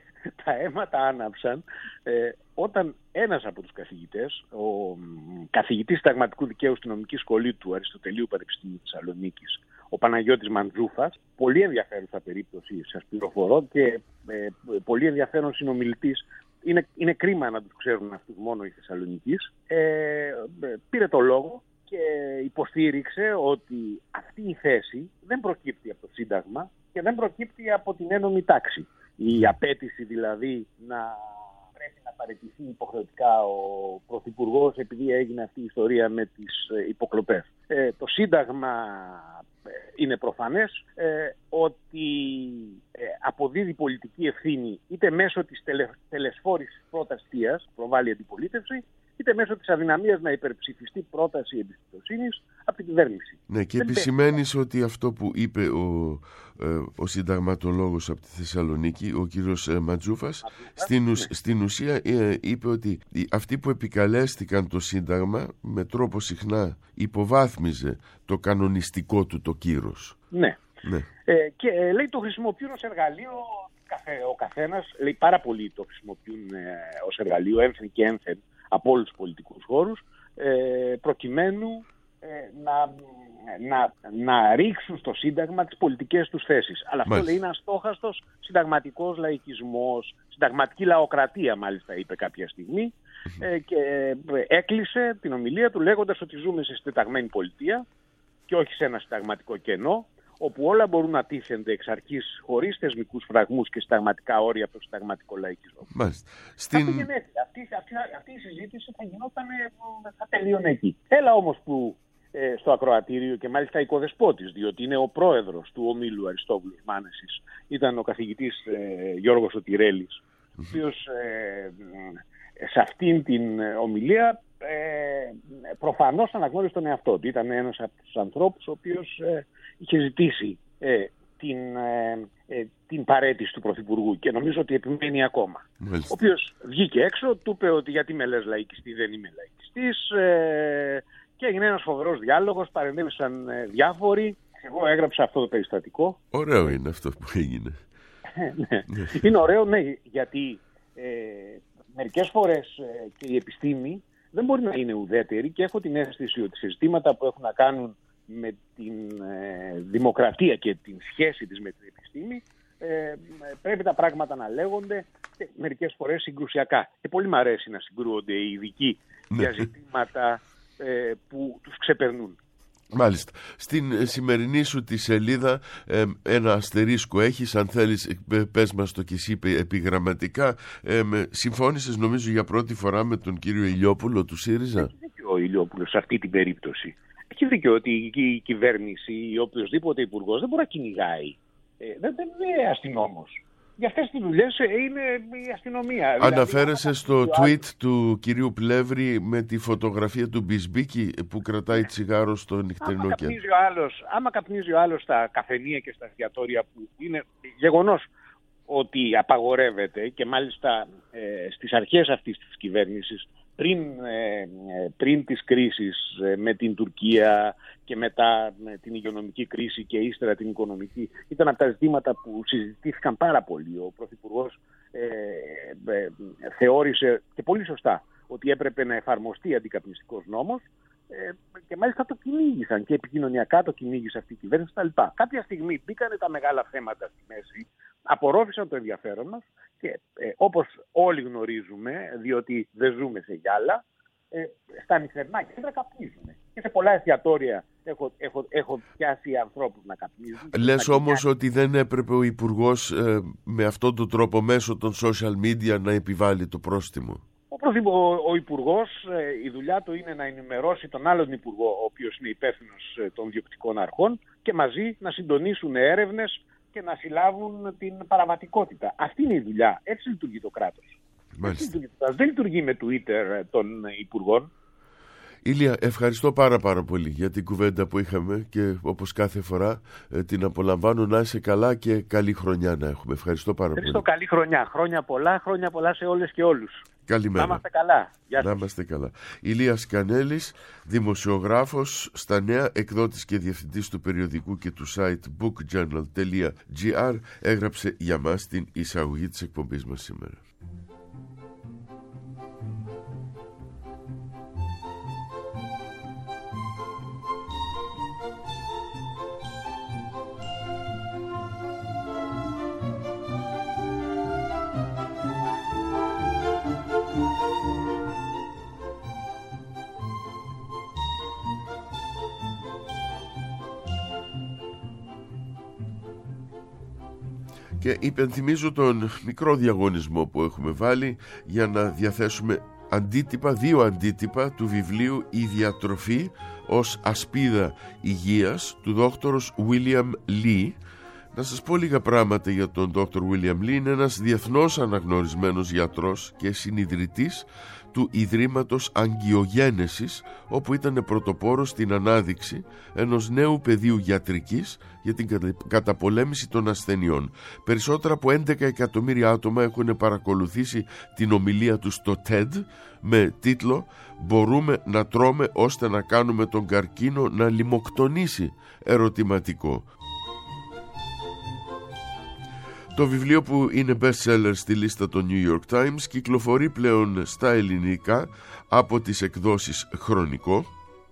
τα αίματα άναψαν ε, όταν ένας από τους καθηγητές, ο καθηγητής συνταγματικού δικαίου στη νομική σχολή του Αριστοτελείου Πανεπιστημίου Θεσσαλονίκης, ο Παναγιώτης Μαντζούφας, πολύ ενδιαφέρουσα περίπτωση, σας πληροφορώ, και ε, πολύ ενδιαφέρον συνομιλητής, είναι, είναι κρίμα να τους ξέρουν αυτούς μόνο οι Θεσσαλονικείς, ε, πήρε το λόγο και υποστήριξε ότι αυτή η θέση δεν προκύπτει από το Σύνταγμα και δεν προκύπτει από την ένομη τάξη. Η απέτηση δηλαδή να πρέπει να παραιτηθεί υποχρεωτικά ο Πρωθυπουργός επειδή έγινε αυτή η ιστορία με τις υποκλοπές. Ε, το Σύνταγμα είναι προφανές ε, ότι ε, αποδίδει πολιτική ευθύνη είτε μέσω της τελε, τελεσφόρησης πρώτας θείας, προβάλλει αντιπολίτευση, είτε μέσω της αδυναμίας να υπερψηφιστεί πρόταση εμπιστοσύνης από την κυβέρνηση. Ναι, και επισημαίνεις ότι αυτό που είπε ο, ε, ο συνταγματολόγος από τη Θεσσαλονίκη, ο κύριος ε, Ματζούφας, στην, ουσ, ναι. στην ουσία ε, είπε ότι αυτοί που επικαλέστηκαν το Σύνταγμα με τρόπο συχνά υποβάθμιζε το κανονιστικό του το κύρος. Ναι. ναι. Ε, και ε, λέει το χρησιμοποιούν ως εργαλείο, ο καθένας, λέει πάρα πολλοί το χρησιμοποιούν ε, ως εργαλείο, ένθεν και ένθεν, από όλους τους πολιτικούς χώρους, ε, προκειμένου ε, να, να, να ρίξουν στο Σύνταγμα τις πολιτικές τους θέσεις. Αλλά αυτό λέει είναι αστόχαστος συνταγματικός λαϊκισμός, συνταγματική λαοκρατία μάλιστα είπε κάποια στιγμή, ε, και ε, έκλεισε την ομιλία του λέγοντας ότι ζούμε σε συντεταγμένη πολιτεία και όχι σε ένα συνταγματικό κενό, όπου όλα μπορούν να τίθενται εξ αρχής χωρίς θεσμικούς φραγμούς και συνταγματικά όρια από το συνταγματικό λαϊκισμό. Μάλιστα. Στην... Αυτή, αυτή, αυτή, αυτή η συζήτηση θα γινόταν, θα τελείωνε εκεί. Έλα όμως που ε, στο ακροατήριο, και μάλιστα οικοδεσπότης, διότι είναι ο πρόεδρος του ομίλου Αριστόβουλος Μάνεσης, ήταν ο καθηγητής ε, Γιώργος Σωτηρέλης, ο οποίος ε, σε αυτήν την ομιλία ε, προφανώς αναγνώρισε τον εαυτό του. Ήταν ένας από τους ανθρώπους ο οποίος ε, είχε ζητήσει ε, την, ε, ε, την παραίτηση του Πρωθυπουργού και νομίζω ότι επιμένει ακόμα. Μάλιστα. Ο οποίος βγήκε έξω, του είπε ότι γιατί με λες λαϊκιστή, δεν είμαι λαϊκιστής, ε, και έγινε ένας φοβερός διάλογος, παρενέβησαν ε, διάφοροι. Εγώ έγραψα αυτό το περιστατικό. Ωραίο είναι αυτό που έγινε. ναι. Είναι ωραίο, ναι, γιατί ε, μερικές φορές ε, και η επιστήμη δεν μπορεί να είναι ουδέτερη, και έχω την αίσθηση ότι σε ζητήματα που έχουν να κάνουν με την ε, δημοκρατία και την σχέση της με την επιστήμη ε, πρέπει τα πράγματα να λέγονται και μερικές φορές συγκρουσιακά. Και πολύ μου αρέσει να συγκρούονται οι ειδικοί για ζητήματα ε, που τους ξεπερνούν. Μάλιστα. Στην σημερινή σου τη σελίδα ε, ένα αστερίσκο έχεις, αν θέλεις πες μας το κι εσύ επιγραμματικά. ε, με, συμφώνησες νομίζω για πρώτη φορά με τον κύριο Ηλιόπουλο του ΣΥΡΙΖΑ. Έχει δίκιο ο Ηλιόπουλος σε αυτή την περίπτωση. Έχει δίκιο ότι η κυβέρνηση ή οποιοδήποτε υπουργός δεν μπορεί να κυνηγάει. Ε, δεν, δεν είναι αστυνόμος. Για αυτές τις δουλειές είναι η αστυνομία. Αναφέρεσαι δηλαδή, στο tweet άλλο του κυρίου Πλεύρη με τη φωτογραφία του Μπισμπίκη που κρατάει τσιγάρο στο νυχτερινό άμα κέντρο. Καπνίζει ο άλλος, άμα καπνίζει ο άλλος στα καφενεία και στα εστιατόρια, που είναι γεγονός ότι απαγορεύεται, και μάλιστα ε, στις αρχές αυτής της κυβέρνησης, πριν, ε, πριν της κρίσης ε, με την Τουρκία και μετά με την υγειονομική κρίση και ύστερα την οικονομική, ήταν από τα ζητήματα που συζητήθηκαν πάρα πολύ. Ο Πρωθυπουργός ε, ε, θεώρησε, και πολύ σωστά, ότι έπρεπε να εφαρμοστεί αντικαπνιστικός νόμος, ε, και μάλιστα το κυνήγησαν και επικοινωνιακά το κυνήγησε αυτή η κυβέρνηση κτλ. Κάποια στιγμή μπήκανε τα μεγάλα θέματα στη μέση, απορρόφησαν το ενδιαφέρον μας και ε, όπως όλοι γνωρίζουμε, διότι δεν ζούμε σε γυάλα, ε, στα νυχτερινά κέντρα καπνίζουν. Και σε πολλά εστιατόρια έχω, έχω, έχω πιάσει ανθρώπους να καπνίζουν. Λες να όμως ότι δεν έπρεπε ο Υπουργός ε, με αυτόν τον τρόπο μέσω των social media να επιβάλλει το πρόστιμο. Ο πρωθυπο, ο Υπουργός, η δουλειά του είναι να ενημερώσει τον άλλον Υπουργό, ο οποίος είναι υπεύθυνος των διοκτικών αρχών, και μαζί να συντονίσουν έρευνες και να συλλάβουν την παραβατικότητα. Αυτή είναι η δουλειά. Έτσι λειτουργεί το κράτος. Δεν λειτουργεί με Twitter των Υπουργών. Ηλία, ευχαριστώ πάρα πάρα πολύ για την κουβέντα που είχαμε και όπως κάθε φορά ε, την απολαμβάνω. Να είσαι καλά και καλή χρονιά να έχουμε. Ευχαριστώ πάρα Ευχαριστώ, πολύ. καλή χρονιά. Χρόνια πολλά, χρόνια πολλά σε όλες και όλους. Καλημέρα. Να είμαστε καλά. Γεια σας. Να είμαστε καλά. Ηλίας Κανέλης, δημοσιογράφος στα Νέα, εκδότης και διευθυντής του περιοδικού και του site book journal τελεία gr, έγραψε για μας την εισαγωγή της εκπομπής μας σήμερα. Και υπενθυμίζω τον μικρό διαγωνισμό που έχουμε βάλει για να διαθέσουμε αντίτυπα, δύο αντίτυπα του βιβλίου «Η διατροφή ως ασπίδα υγείας» του δόκτωρος William Lee. Να σας πω λίγα πράγματα για τον δόκτωρ William Lee. Είναι ένας διεθνώς αναγνωρισμένος γιατρός και συνιδρυτής του Ιδρύματος Αγκιογένεσης, όπου ήταν πρωτοπόρος στην ανάδειξη ενός νέου πεδίου γιατρικής για την καταπολέμηση των ασθενειών. Περισσότερα από έντεκα εκατομμύρια άτομα έχουν παρακολουθήσει την ομιλία του στο τεντ με τίτλο «Μπορούμε να τρώμε ώστε να κάνουμε τον καρκίνο να λιμοκτονήσει» ερωτηματικό. Το βιβλίο, που είναι best seller στη λίστα των New York Times, κυκλοφορεί πλέον στα ελληνικά από τις εκδόσεις Χρονικό.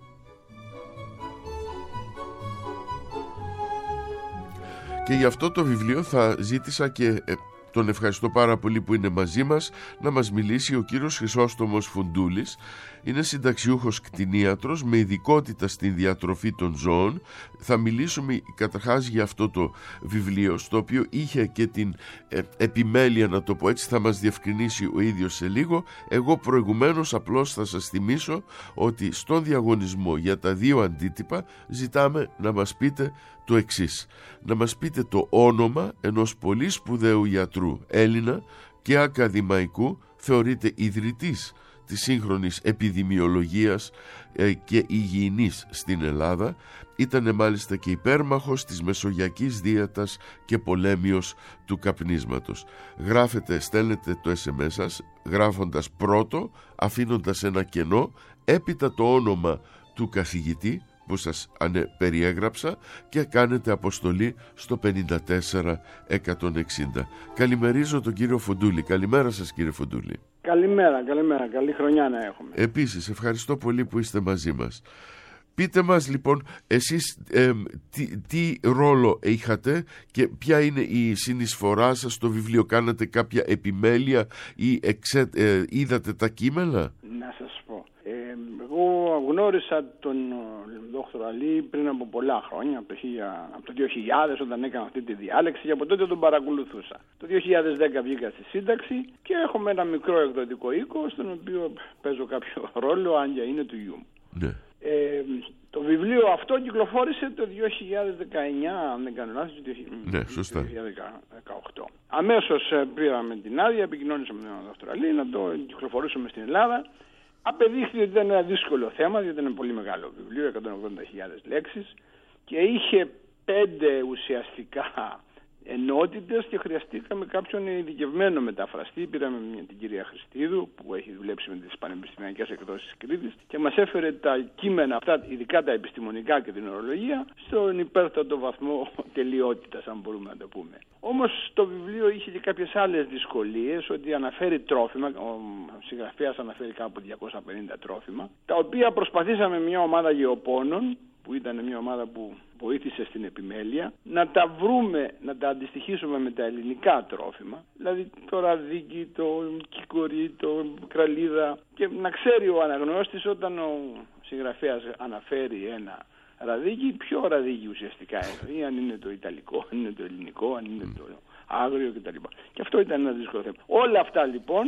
Και γι' αυτό το βιβλίο θα ζήτησα και τον ευχαριστώ πάρα πολύ που είναι μαζί μας να μας μιλήσει ο κύριος Χρυσόστομος Φουντούλης. Είναι συνταξιούχος κτηνίατρος με ειδικότητα στην διατροφή των ζώων. Θα μιλήσουμε καταρχάς για αυτό το βιβλίο, στο οποίο είχε και την ε, επιμέλεια, να το πω έτσι, θα μας διευκρινίσει ο ίδιος σε λίγο. Εγώ προηγουμένως απλώς θα σας θυμίσω ότι στον διαγωνισμό για τα δύο αντίτυπα ζητάμε να μας πείτε το εξής: να μας πείτε το όνομα ενός πολύ σπουδαίου γιατρού Έλληνα και ακαδημαϊκού, θεωρείται ιδρυτής της σύγχρονης επιδημιολογίας ε, και υγιεινής στην Ελλάδα. Ήτανε μάλιστα και υπέρμαχος της μεσογειακής δίαιτας και πολέμιος του καπνίσματος. Γράφετε, στέλνετε το ες εμ ες σας γράφοντας πρώτο, αφήνοντας ένα κενό, έπειτα το όνομα του καθηγητή που σας περιέγραψα και κάνετε αποστολή στο πενήντα τέσσερα εκατόν εξήντα. Καλημερίζω τον κύριο Φουντούλη. Καλημέρα σας, κύριε Φουντούλη. Καλημέρα, καλημέρα. Καλή χρονιά να έχουμε. Επίσης, ευχαριστώ πολύ που είστε μαζί μας. Πείτε μας λοιπόν εσείς ε, τι, τι ρόλο είχατε και ποια είναι η συνεισφορά σας στο βιβλίο. Κάνατε κάποια επιμέλεια ή εξε, ε, είδατε τα κείμενα? Να σας πω. Ε, εγώ γνώρισα τον δόκτωρο Αλή πριν από πολλά χρόνια, από το, από το δύο χιλιάδες, όταν έκανα αυτή τη διάλεξη, και από τότε τον παρακολουθούσα. Το δύο χιλιάδες δέκα βγήκα στη σύνταξη και έχουμε ένα μικρό εκδοτικό οίκο, στον οποίο παίζω κάποιο ρόλο, αν και είναι του γιου μου. Ναι. Ε, το βιβλίο αυτό κυκλοφόρησε το δύο χιλιάδες δεκαεννιά, αν δεν κάνω λάθος, το ναι, σωστά. δύο χιλιάδες δεκαοκτώ. Αμέσως πήραμε την άδεια, επικοινωνήσαμε με τον δόκτωρο Αλή να το κυκλοφορήσουμε στην Ελλάδα. Απεδείχθη ότι ήταν ένα δύσκολο θέμα, διότι ήταν πολύ μεγάλο βιβλίο, εκατόν ογδόντα χιλιάδες λέξεις, και είχε πέντε ουσιαστικά ενότητες και χρειαστήκαμε κάποιον ειδικευμένο μεταφραστή. Πήραμε μια, την κυρία Χριστίδου, που έχει δουλέψει με τις πανεπιστημιακές εκδόσεις Κρήτης, και μας έφερε τα κείμενα αυτά, ειδικά τα επιστημονικά και την ορολογία, στον υπέρτατο βαθμό τελειότητας, αν μπορούμε να το πούμε. Όμως το βιβλίο είχε και κάποιες άλλες δυσκολίες, ότι αναφέρει τρόφιμα, ο συγγραφέας αναφέρει κάπου από διακόσια πενήντα τρόφιμα, τα οποία προσπαθήσαμε μια ομάδα γεωπόνων, που ήταν μια ομάδα που βοήθησε στην επιμέλεια, να τα βρούμε, να τα αντιστοιχίσουμε με τα ελληνικά τρόφιμα, δηλαδή το ραδίκι, το κικορί, το κραλίδα, και να ξέρει ο αναγνώστης όταν ο συγγραφέας αναφέρει ένα ραδίκι, ποιο ραδίκι ουσιαστικά είναι, ή αν είναι το ιταλικό, αν είναι το ελληνικό, αν είναι το άγριο κτλ. Και αυτό ήταν ένα δύσκολο θέμα. Όλα αυτά λοιπόν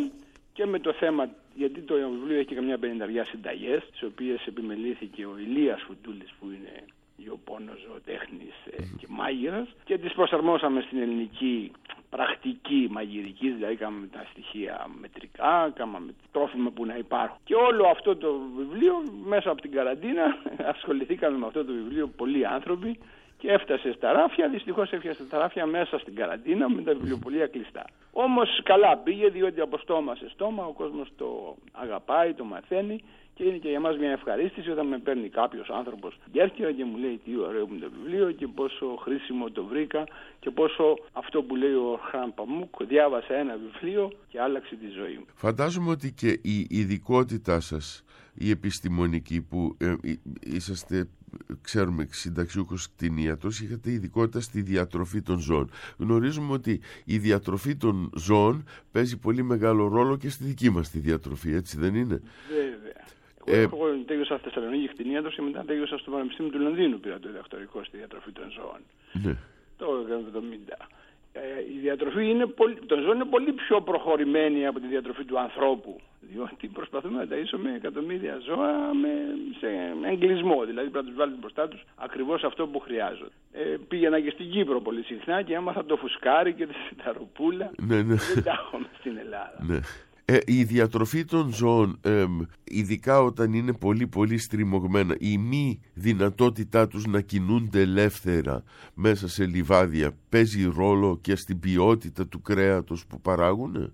και με το θέμα, γιατί το βιβλίο έχει και καμιά πενηνταριά συνταγές, τις οποίες επιμελήθηκε ο Ηλίας Φουντούλης, που είναι γεωπόνος, ζωοτέχνης και μάγειρας, και τις προσαρμόσαμε στην ελληνική πρακτική μαγειρική, δηλαδή κάναμε τα στοιχεία μετρικά, κάναμε τρόφιμα που να υπάρχουν. Και όλο αυτό το βιβλίο, μέσα από την καραντίνα, ασχοληθήκαμε με αυτό το βιβλίο πολλοί άνθρωποι και έφτασε στα ράφια. Δυστυχώς έφτασε στα ράφια μέσα στην καραντίνα με τα βιβλιοπωλεία κλειστά. Όμως καλά πήγε, διότι από στόμα σε στόμα ο κόσμος το αγαπάει, το μαθαίνει. Και είναι και για μας μια ευχαρίστηση όταν με παίρνει κάποιος άνθρωπος Κέρκυρα και μου λέει τι ωραίο που είναι το βιβλίο και πόσο χρήσιμο το βρήκα και πόσο αυτό που λέει ο Ορχάν Παμούκ, διάβασα ένα βιβλίο και άλλαξε τη ζωή μου. Φαντάζομαι ότι και η ειδικότητά σας, η επιστημονική, που ε, είσαστε, ξέρουμε, συνταξιούχος κτηνίατρος, είχατε ειδικότητα στη διατροφή των ζώων. Γνωρίζουμε ότι η διατροφή των ζώων παίζει πολύ μεγάλο ρόλο και στη δική μας τη διατροφή, έτσι δεν είναι? Βέβαια. Ε, Εγώ τέλειωσα στη Θεσσαλονίκη κτηνίατρος και μετά τέλειωσα στο Πανεπιστήμιο του Λονδίνου, πήρα το διδακτορικό στη διατροφή των ζώων. Ναι. Το εβδομήντα. Ε, η διατροφή είναι πολύ, των ζώων είναι πολύ πιο προχωρημένη από τη διατροφή του ανθρώπου. Διότι προσπαθούμε να ταΐσουμε εκατομμύρια ζώα με, σε εγκλισμό. Δηλαδή πρέπει να τους βάλεις μπροστά τους ακριβώς αυτό που χρειάζονται. Ε, πήγαινα και στην Κύπρο πολύ συχνά και έμαθα το φουσκάρι και τη σιταροπούλα. Ναι, ναι. Δεν τα έχουμε στην Ελλάδα. Ναι. Ε, η διατροφή των ζώων, ε, ειδικά όταν είναι πολύ πολύ στριμωγμένα, η μη δυνατότητά τους να κινούνται ελεύθερα μέσα σε λιβάδια, παίζει ρόλο και στην ποιότητα του κρέατος που παράγουν?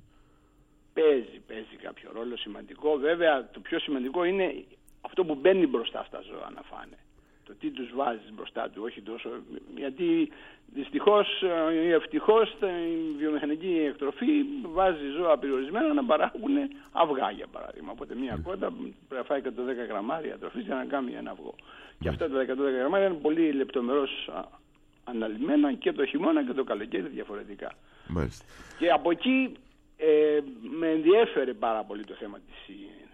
Παίζει, παίζει κάποιο ρόλο σημαντικό. Βέβαια το πιο σημαντικό είναι αυτό που μπαίνει μπροστά στα ζώα να φάνε. Το τι τους βάζεις μπροστά του, όχι τόσο. Γιατί δυστυχώς ή ευτυχώς η βιομηχανική εκτροφή βάζει ζώα περιορισμένα να παράγουν αυγά, για παράδειγμα. Οπότε μια κότα πρέπει να φάει εκατόν δέκα γραμμάρια τροφής για να κάνει ένα αυγό. Και αυτά τα εκατόν δέκα γραμμάρια είναι πολύ λεπτομερώς αναλυμένα και το χειμώνα και το καλοκαίρι διαφορετικά. Μάλιστα. Και από εκεί ε, με ενδιέφερε πάρα πολύ το θέμα της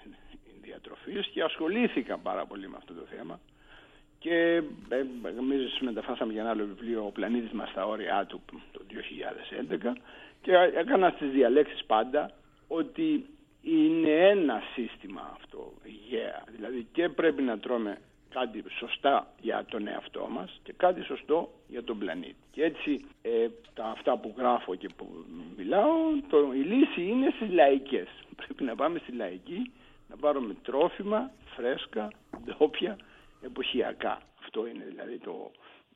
διατροφής και ασχολήθηκα πάρα πολύ με αυτό το θέμα. Και εμείς μεταφράσαμε για ένα άλλο βιβλίο, ο πλανήτης μας στα όρια του, το δύο χιλιάδες έντεκα, και έκανα στις διαλέξεις πάντα ότι είναι ένα σύστημα αυτό, υγεία. Δηλαδή και πρέπει να τρώμε κάτι σωστά για τον εαυτό μας και κάτι σωστό για τον πλανήτη. Και έτσι ε, τα, αυτά που γράφω και που μιλάω, το, η λύση είναι στις λαϊκές. Πρέπει να πάμε στη λαϊκή, να πάρουμε τρόφιμα φρέσκα, ντόπια, εποχιακά. Αυτό είναι δηλαδή το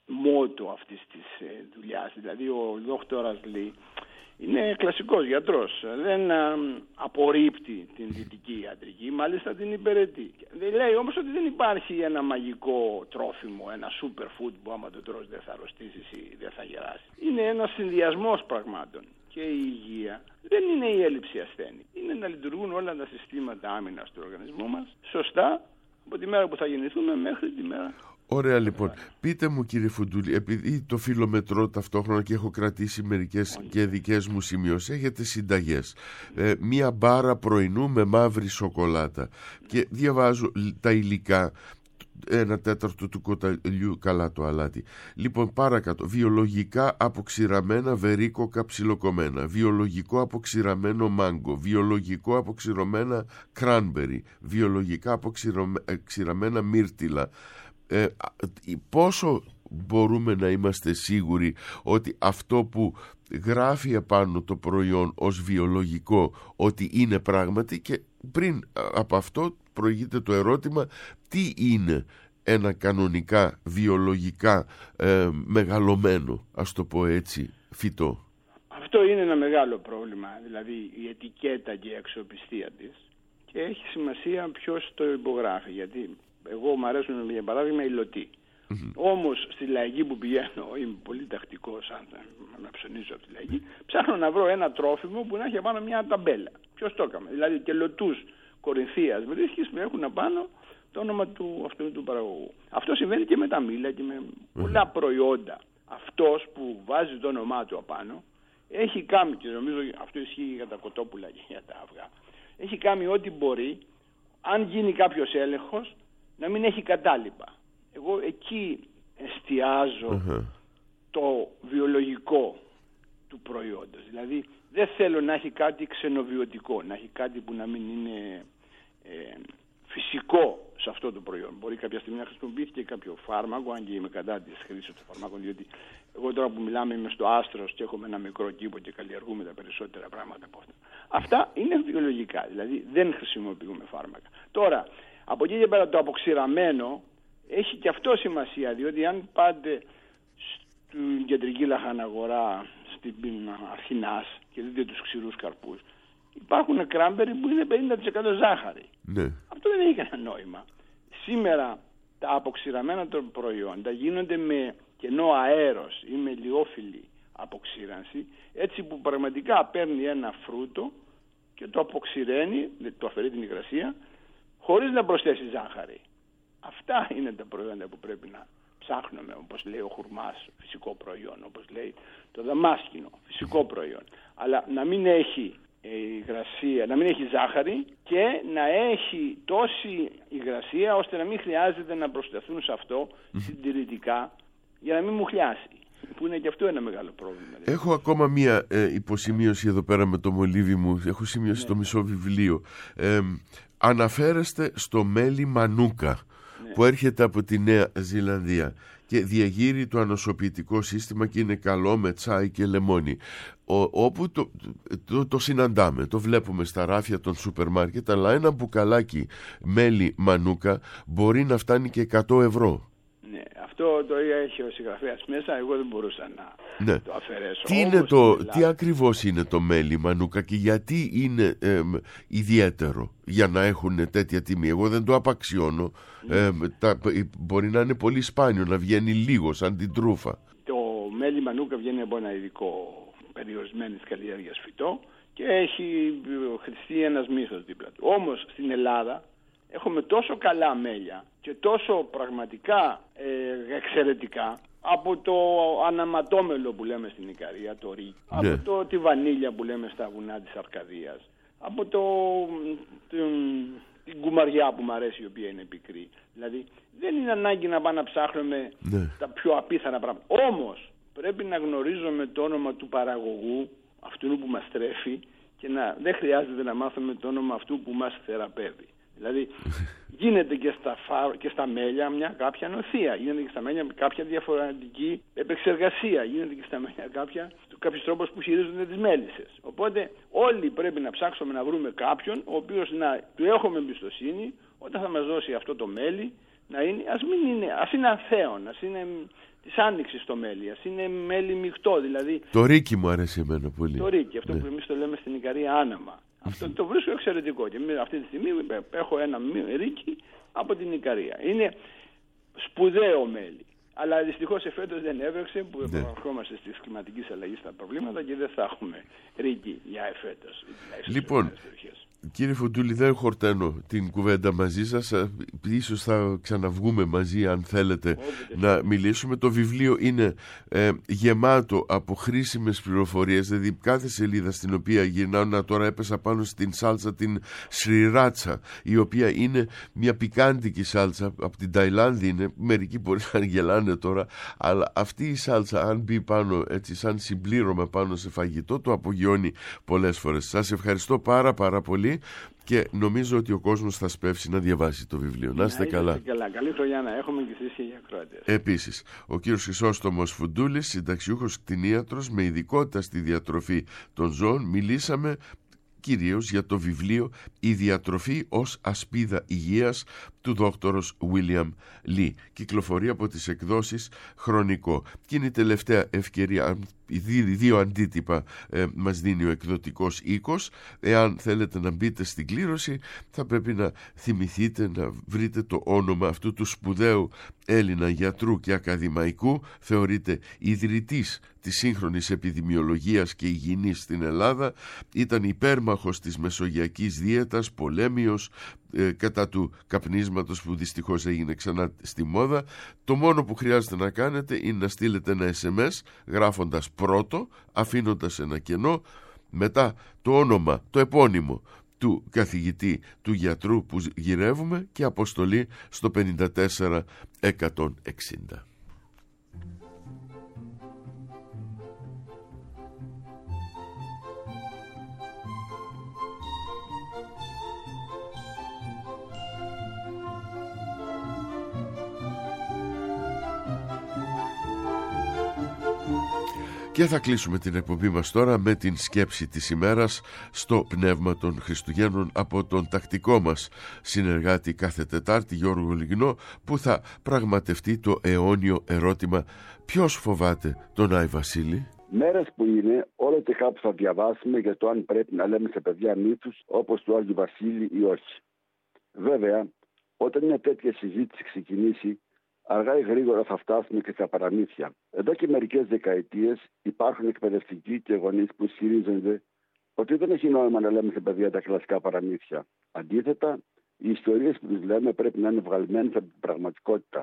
μότο αυτής της ε, δουλειάς. Δηλαδή ο δόκτορας Λι είναι κλασικός γιατρός. Δεν α, απορρίπτει την δυτική ιατρική, μάλιστα την υπηρετεί. Δεν λέει όμως ότι δεν υπάρχει ένα μαγικό τρόφιμο, ένα superfood που άμα το τρως δεν θα αρρωστήσεις ή δεν θα γεράσεις. Είναι ένας συνδυασμός πραγμάτων. Και η υγεία δεν είναι η έλλειψη ασθένη. Είναι να λειτουργούν όλα τα συστήματα άμυνας του οργανισμού μας σωστά από τη μέρα που θα γεννηθούμε μέχρι τη μέρα. Ωραία, λοιπόν. Πείτε μου, κύριε Φουντούλη, επειδή το φιλομετρώ ταυτόχρονα και έχω κρατήσει μερικές και δικές μου σημειώσεις, έχετε συνταγές. Ε, μία μπάρα πρωινού με μαύρη σοκολάτα. Και διαβάζω τα υλικά. Ένα τέταρτο του κοταλιού, καλά το αλάτι. Λοιπόν, παρακάτω. Βιολογικά αποξηραμένα βερίκοκα ψιλοκομμένα. Βιολογικό αποξηραμένο μάγκο. Βιολογικό αποξηρωμένα κράνμπερι. Βιολογικά αποξηραμένα μύρτιλα. Ε, πόσο μπορούμε να είμαστε σίγουροι ότι αυτό που γράφει επάνω το προϊόν ως βιολογικό ότι είναι πράγματι, και πριν από αυτό προηγείται το ερώτημα τι είναι ένα κανονικά βιολογικά ε, μεγαλωμένο, ας το πω έτσι, φυτό? Αυτό είναι ένα μεγάλο πρόβλημα, δηλαδή η ετικέτα και η αξιοπιστία της, και έχει σημασία ποιος το υπογράφει, γιατί εγώ μου αρέσουν για παράδειγμα οι λωτοί. Mm-hmm. Όμως στη λαϊκή που πηγαίνω, είμαι πολύ τακτικός, αν να ψωνίσω από τη λαϊκή, ψάχνω να βρω ένα τρόφιμο που να έχει απάνω μια ταμπέλα. Ποιος το έκαμε? Δηλαδή και λωτούς Κορινθίας βρίσκεις που έχουν απάνω το όνομα του αυτού του παραγωγού. Αυτό συμβαίνει και με τα μήλα και με πολλά προϊόντα. Αυτός που βάζει το όνομά του απάνω έχει κάνει, και νομίζω αυτό ισχύει για τα κοτόπουλα και για τα αυγά, έχει κάνει ό,τι μπορεί, αν γίνει κάποιος έλεγχος, να μην έχει κατάλοιπα. Εγώ εκεί εστιάζω uh-huh. το βιολογικό, του προϊόντος. Δηλαδή δεν θέλω να έχει κάτι ξενοβιωτικό, να έχει κάτι που να μην είναι ε, φυσικό σε αυτό το προϊόν. Μπορεί κάποια στιγμή να χρησιμοποιήθηκε κάποιο φάρμακο, αν και είμαι κατά της χρήσης των φαρμάκων, διότι εγώ τώρα που μιλάμε είμαι στο άστρος και έχουμε ένα μικρό κήπο και καλλιεργούμε τα περισσότερα πράγματα από αυτά. Αυτά είναι βιολογικά, δηλαδή δεν χρησιμοποιούμε φάρμακα. Τώρα, από εκεί και πέρα το αποξηραμένο έχει και αυτό σημασία, διότι αν πάτε στην κεντρική λαχαναγορά στην Αθηνάς και δείτε τους ξηρούς καρπούς, υπάρχουν κράμπερι που είναι πενήντα τοις εκατό ζάχαρη. Ναι. Αυτό δεν έχει κανένα νόημα. Σήμερα τα αποξηραμένα των προϊόντα γίνονται με κενό αέρος ή με λιόφιλη αποξήρανση, έτσι που πραγματικά παίρνει ένα φρούτο και το αποξηραίνει, το αφαιρεί την υγρασία, χωρίς να προσθέσει ζάχαρη. Αυτά είναι τα προϊόντα που πρέπει να ψάχνουμε, όπως λέει ο χουρμάς, φυσικό προϊόν, όπως λέει το δαμάσκηνο, φυσικό προϊόν. Αλλά να μην έχει υγρασία, να μην έχει ζάχαρη και να έχει τόση υγρασία ώστε να μην χρειάζεται να προσθεθούν σε αυτό συντηρητικά για να μην μου χλιάσει. Που είναι και αυτό ένα μεγάλο πρόβλημα. Έχω ακόμα μία ε, υποσημείωση εδώ πέρα με το μολύβι μου. Έχω σημειώσει ναι. το μισό βιβλίο. Ε, αναφέρεστε στο μέλι μανούκα, ναι. που έρχεται από τη Νέα Ζηλανδία και διαγείρει το ανοσοποιητικό σύστημα και είναι καλό με τσάι και λεμόνι. Ο, όπου το, το, το συναντάμε, το βλέπουμε στα ράφια των σούπερ μάρκετ, αλλά ένα μπουκαλάκι μέλι μανούκα μπορεί να φτάνει και εκατό ευρώ. Ναι, αυτό το έχει ο συγγραφέας μέσα, εγώ δεν μπορούσα να ναι. το αφαιρέσω. Τι, είναι το, τι ακριβώς είναι το μέλι μανούκα και γιατί είναι ε, ιδιαίτερο για να έχουν τέτοια τιμή? Εγώ δεν το απαξιώνω. Ναι. Ε, τα, μπορεί να είναι πολύ σπάνιο, να βγαίνει λίγο σαν την τρούφα. Το μέλι μανούκα βγαίνει από ένα ειδικό περιορισμένης καλλιέργειας φυτό και έχει χρηστεί ένας μύθος δίπλα του. Όμως στην Ελλάδα έχουμε τόσο καλά μέλια και τόσο πραγματικά ε, εξαιρετικά, από το αναματόμελο που λέμε στην Ικαρία, το ρί, ναι. από το, τη βανίλια που λέμε στα βουνά της Αρκαδίας, από το, την, την κουμαριά που μου αρέσει, η οποία είναι πικρή. Δηλαδή δεν είναι ανάγκη να πάμε να ψάχνουμε ναι. τα πιο απίθανα πράγματα. Όμως πρέπει να γνωρίζουμε το όνομα του παραγωγού, αυτού που μας τρέφει, και να, δεν χρειάζεται να μάθουμε το όνομα αυτού που μας θεραπεύει. Δηλαδή γίνεται και στα, φα... και στα μέλια μια κάποια νοθεία, γίνεται και στα μέλια κάποια διαφορετική επεξεργασία, γίνεται και στα μέλια κάποια, κάποιος τρόπος που χειρίζονται τις μέλισσες. Οπότε όλοι πρέπει να ψάξουμε να βρούμε κάποιον ο οποίος να του έχουμε εμπιστοσύνη όταν θα μας δώσει αυτό το μέλι, να είναι, ας μην είναι, ας είναι αθέον, ας είναι της άνοιξης το μέλι, ας είναι μέλι μειχτό δηλαδή. Το ρίκι μου αρέσει εμένα πολύ. Το ρίκι, αυτό ναι. που εμείς το λέμε στην Ικαρία άναμα. Αυτό το βρίσκω εξαιρετικό και αυτή τη στιγμή έχω ένα ρίκι από την Ικαρία. Είναι σπουδαίο μέλι. Αλλά δυστυχώς εφέτος δεν έβρεξε, που ναι. ερχόμαστε στις κλιματικές αλλαγές στα προβλήματα και δεν θα έχουμε ρίκι για εφέτος. Λοιπόν, κύριε Φουντούλη, δεν χορταίνω την κουβέντα μαζί σας. Ίσως θα ξαναβγούμε μαζί αν θέλετε Όποτε να θα. μιλήσουμε. Το βιβλίο είναι ε, γεμάτο από χρήσιμες πληροφορίες. Δηλαδή κάθε σελίδα στην οποία γυρνάω, να τώρα έπεσα πάνω στην σάλτσα την σριράτσα, η οποία είναι μια πικάντικη σάλτσα από την Ταϊλάνδη είναι. Μερικοί μπορεί να γελάνε τώρα, αλλά αυτή η σάλτσα αν μπει πάνω έτσι σαν συμπλήρωμα πάνω σε φαγητό, το απογειώνει πολλές φορές. Σας ευχαριστώ πάρα πάρα πολύ και νομίζω ότι ο κόσμος θα σπεύσει να διαβάσει το βιβλίο. Να είστε καλά. καλά. Καλή χρονιά να έχουμε και εσείς και οι ακροατές. Επίσης, ο κύριος Χρυσόστομος Φουντούλης, συνταξιούχος κτηνίατρος με ειδικότητα στη διατροφή των ζώων. Μιλήσαμε κυρίως για το βιβλίο «Η διατροφή ως ασπίδα υγείας» του δόκτωρος William Lee. Κυκλοφορεί από τις εκδόσεις Χρονικό. Και είναι η τελευταία ευκαιρία, δύο αντίτυπα ε, μας δίνει ο εκδοτικός οίκος. Εάν θέλετε να μπείτε στην κλήρωση, θα πρέπει να θυμηθείτε να βρείτε το όνομα αυτού του σπουδαίου Έλληνα γιατρού και ακαδημαϊκού. Θεωρείται ιδρυτής της σύγχρονης επιδημιολογίας και υγιεινής στην Ελλάδα. Ήταν υπέρμαχος της μεσογειακής δίαιτας, πολέμιος ε, κατά του καπνίσματος που δυστυχώς έγινε ξανά στη μόδα. Το μόνο που χρειάζεται να κάνετε είναι να στείλετε ένα ες εμ ες γράφοντας πρώτο, αφήνοντας ένα κενό, μετά το όνομα, το επώνυμο του καθηγητή, του γιατρού που γυρεύουμε και αποστολή στο πενήντα τέσσερα εκατόν εξήντα. Και θα κλείσουμε την εκπομπή μας τώρα με την σκέψη της ημέρας στο πνεύμα των Χριστουγέννων από τον τακτικό μας συνεργάτη κάθε Τετάρτη Γιώργο Λιγνό, που θα πραγματευτεί το αιώνιο ερώτημα: ποιος φοβάται τον Άι Βασίλη? Μέρες που είναι, όλο και κάπου θα διαβάσουμε για το αν πρέπει να λέμε σε παιδιά μύθους όπως του Άγιου Βασίλη ή όχι. Βέβαια, όταν μια τέτοια συζήτηση ξεκινήσει, αργά ή γρήγορα θα φτάσουμε και στα παραμύθια. Εδώ και μερικές δεκαετίες υπάρχουν εκπαιδευτικοί και γονείς που ισχυρίζονται ότι δεν έχει νόημα να λέμε σε παιδιά τα κλασικά παραμύθια. Αντίθετα, οι ιστορίες που τους λέμε πρέπει να είναι βγαλμένες από την πραγματικότητα.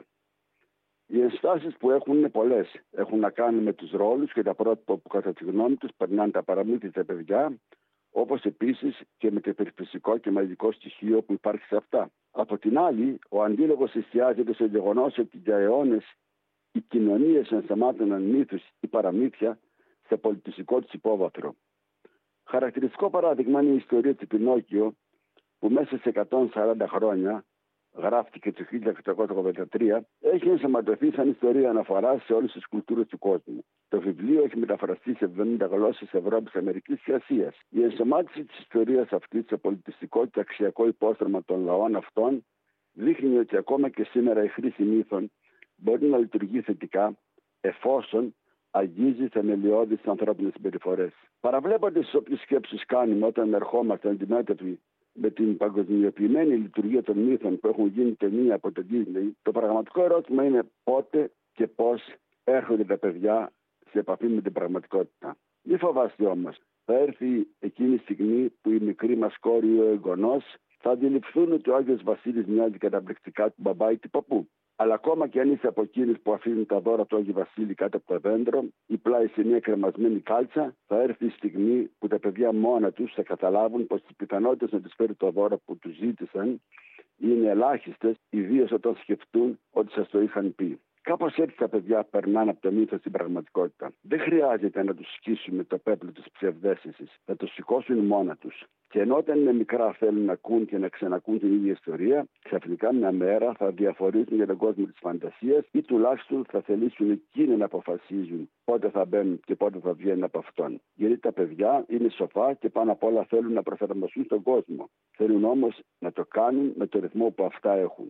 Οι ενστάσεις που έχουν είναι πολλές. Έχουν να κάνουν με τους ρόλους και τα πρότυπα που κατά τη γνώμη τους περνάνε τα παραμύθια στα παιδιά, όπως επίσης και με το υπερφυσικό και μαγικό στοιχείο που υπάρχει σε αυτά. Από την άλλη, ο αντίλογος εστιάζεται στο γεγονός ότι για αιώνες οι κοινωνίες ενσωμάτωναν μύθους ή παραμύθια σε πολιτιστικό τους υπόβαθρο. Χαρακτηριστικό παράδειγμα είναι η ιστορία του Πινόκιο, που μέσα σε εκατόν σαράντα χρόνια, γράφτηκε το χίλια οκτακόσια ογδόντα τρία, έχει ενσωματωθεί σαν ιστορία αναφορά σε όλες τις κουλτούρες του κόσμου. Το βιβλίο έχει μεταφραστεί σε εβδομήντα γλώσσες Ευρώπης, Αμερικής και Ασίας. Η ενσωμάτωση της ιστορίας αυτής σε πολιτιστικό και αξιακό υπόστρωμα των λαών αυτών δείχνει ότι ακόμα και σήμερα η χρήση μύθων μπορεί να λειτουργεί θετικά, εφόσον αγγίζει θεμελιώδεις ανθρώπινες συμπεριφορές. Παραβλέποντας όποιες σκέψεις κάνουμε όταν ερχόμαστε αντιμέτωποι με την παγκοσμιοποιημένη λειτουργία των μύθων που έχουν γίνει ταινία από το Disney, το πραγματικό ερώτημα είναι πότε και πώς έρχονται τα παιδιά σε επαφή με την πραγματικότητα. Μη φοβάστε όμως, θα έρθει εκείνη η στιγμή που οι μικροί μας κόροι ή ο εγγονός θα αντιληφθούν ότι ο Άγιος Βασίλης μοιάζει καταπληκτικά του μπαμπά ή του παππού. Αλλά ακόμα και αν είσαι από εκείνους που αφήνουν τα δώρα του Άγιου Βασίλη κάτω από το δέντρο ή πλάι σε μια κρεμασμένη κάλτσα, θα έρθει η στιγμή που τα παιδιά μόνα τους θα καταλάβουν πως οι πιθανότητες να τους φέρει το δώρο που τους ζήτησαν είναι ελάχιστες, ιδίως όταν σκεφτούν ότι σας το είχαν πει. Κάπως έτσι τα παιδιά περνάνε από το μύθο στην πραγματικότητα. Δεν χρειάζεται να τους σκίσουμε το πέπλο της ψευδαίσθησης, θα το σηκώσουν μόνα τους. Και ενώ όταν είναι μικρά θέλουν να ακούν και να ξανακούν την ίδια ιστορία, ξαφνικά μια μέρα θα διαφορήσουν για τον κόσμο της φαντασίας ή τουλάχιστον θα θελήσουν εκείνοι να αποφασίζουν πότε θα μπαίνουν και πότε θα βγαίνουν από αυτόν. Γιατί τα παιδιά είναι σοφά και πάνω απ' όλα θέλουν να προσαρμοστούν στον κόσμο. Θέλουν όμως να το κάνουν με το ρυθμό που αυτά έχουν.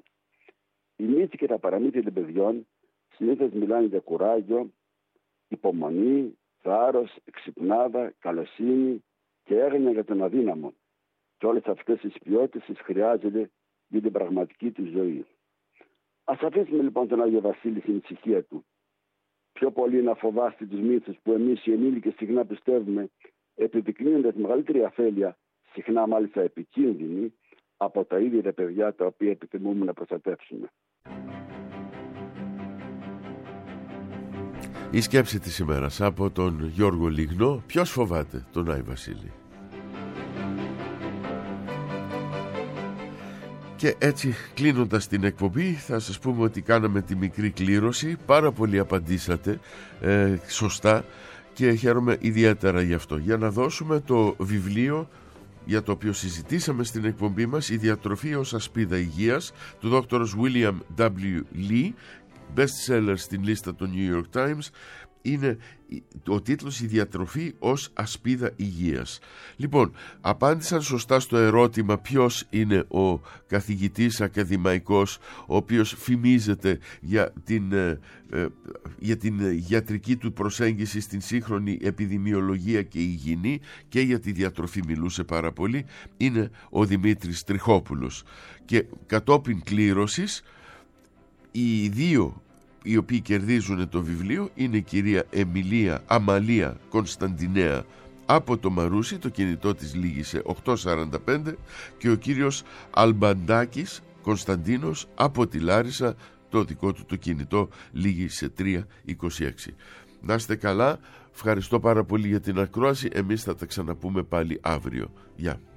Οι μύθοι και τα παραμύθια των παιδιών συνήθως μιλάνε για κουράγιο, υπομονή, θάρρος, εξυπνάδα, καλοσύνη και έγνοια για τον αδύναμο. Και όλες αυτές τις ποιότητες τις χρειάζεται για την πραγματική του ζωή. Ας αφήσουμε λοιπόν τον Άγιο Βασίλη στην ησυχία του. Πιο πολύ να φοβάστε τους μύθους που εμείς οι ενήλικες συχνά πιστεύουμε, επιδεικνύοντας μεγαλύτερη αφέλεια, συχνά μάλιστα επικίνδυνη, από τα ίδια τα παιδιά τα οποία επιθυμούμε να προστατεύσουμε. Η σκέψη της ημέρας από τον Γιώργο Λιγνό: ποιος φοβάται τον Άι Βασίλη? Και έτσι, κλείνοντας την εκπομπή, θα σας πούμε ότι κάναμε τη μικρή κλήρωση. Πάρα πολλοί απαντήσατε ε, σωστά και χαίρομαι ιδιαίτερα γι' αυτό. Για να δώσουμε το βιβλίο για το οποίο συζητήσαμε στην εκπομπή μας, «Η διατροφή ως ασπίδα υγείας», του δόκτωρος William W. Lee, best seller στην λίστα του New York Times. Είναι ο τίτλος «Η διατροφή ως ασπίδα υγείας». Λοιπόν, απάντησαν σωστά στο ερώτημα ποιος είναι ο καθηγητής ακαδημαϊκός ο οποίος φημίζεται για την, ε, για την γιατρική του προσέγγιση στην σύγχρονη επιδημιολογία και υγιεινή, και για τη διατροφή μιλούσε πάρα πολύ. Είναι ο Δημήτρης Τριχόπουλος. Και κατόπιν κλήρωσης, οι δύο οι οποίοι κερδίζουν το βιβλίο είναι η κυρία Εμιλία Αμαλία Κωνσταντινέα από το Μαρούσι, το κινητό της λύγησε οκτώ σαράντα πέντε, και ο κύριος Αλμπαντάκης Κωνσταντίνος από τη Λάρισα, το δικό του το κινητό λύγησε τρία είκοσι έξι. Να είστε καλά, ευχαριστώ πάρα πολύ για την ακρόαση, εμείς θα τα ξαναπούμε πάλι αύριο. Γεια.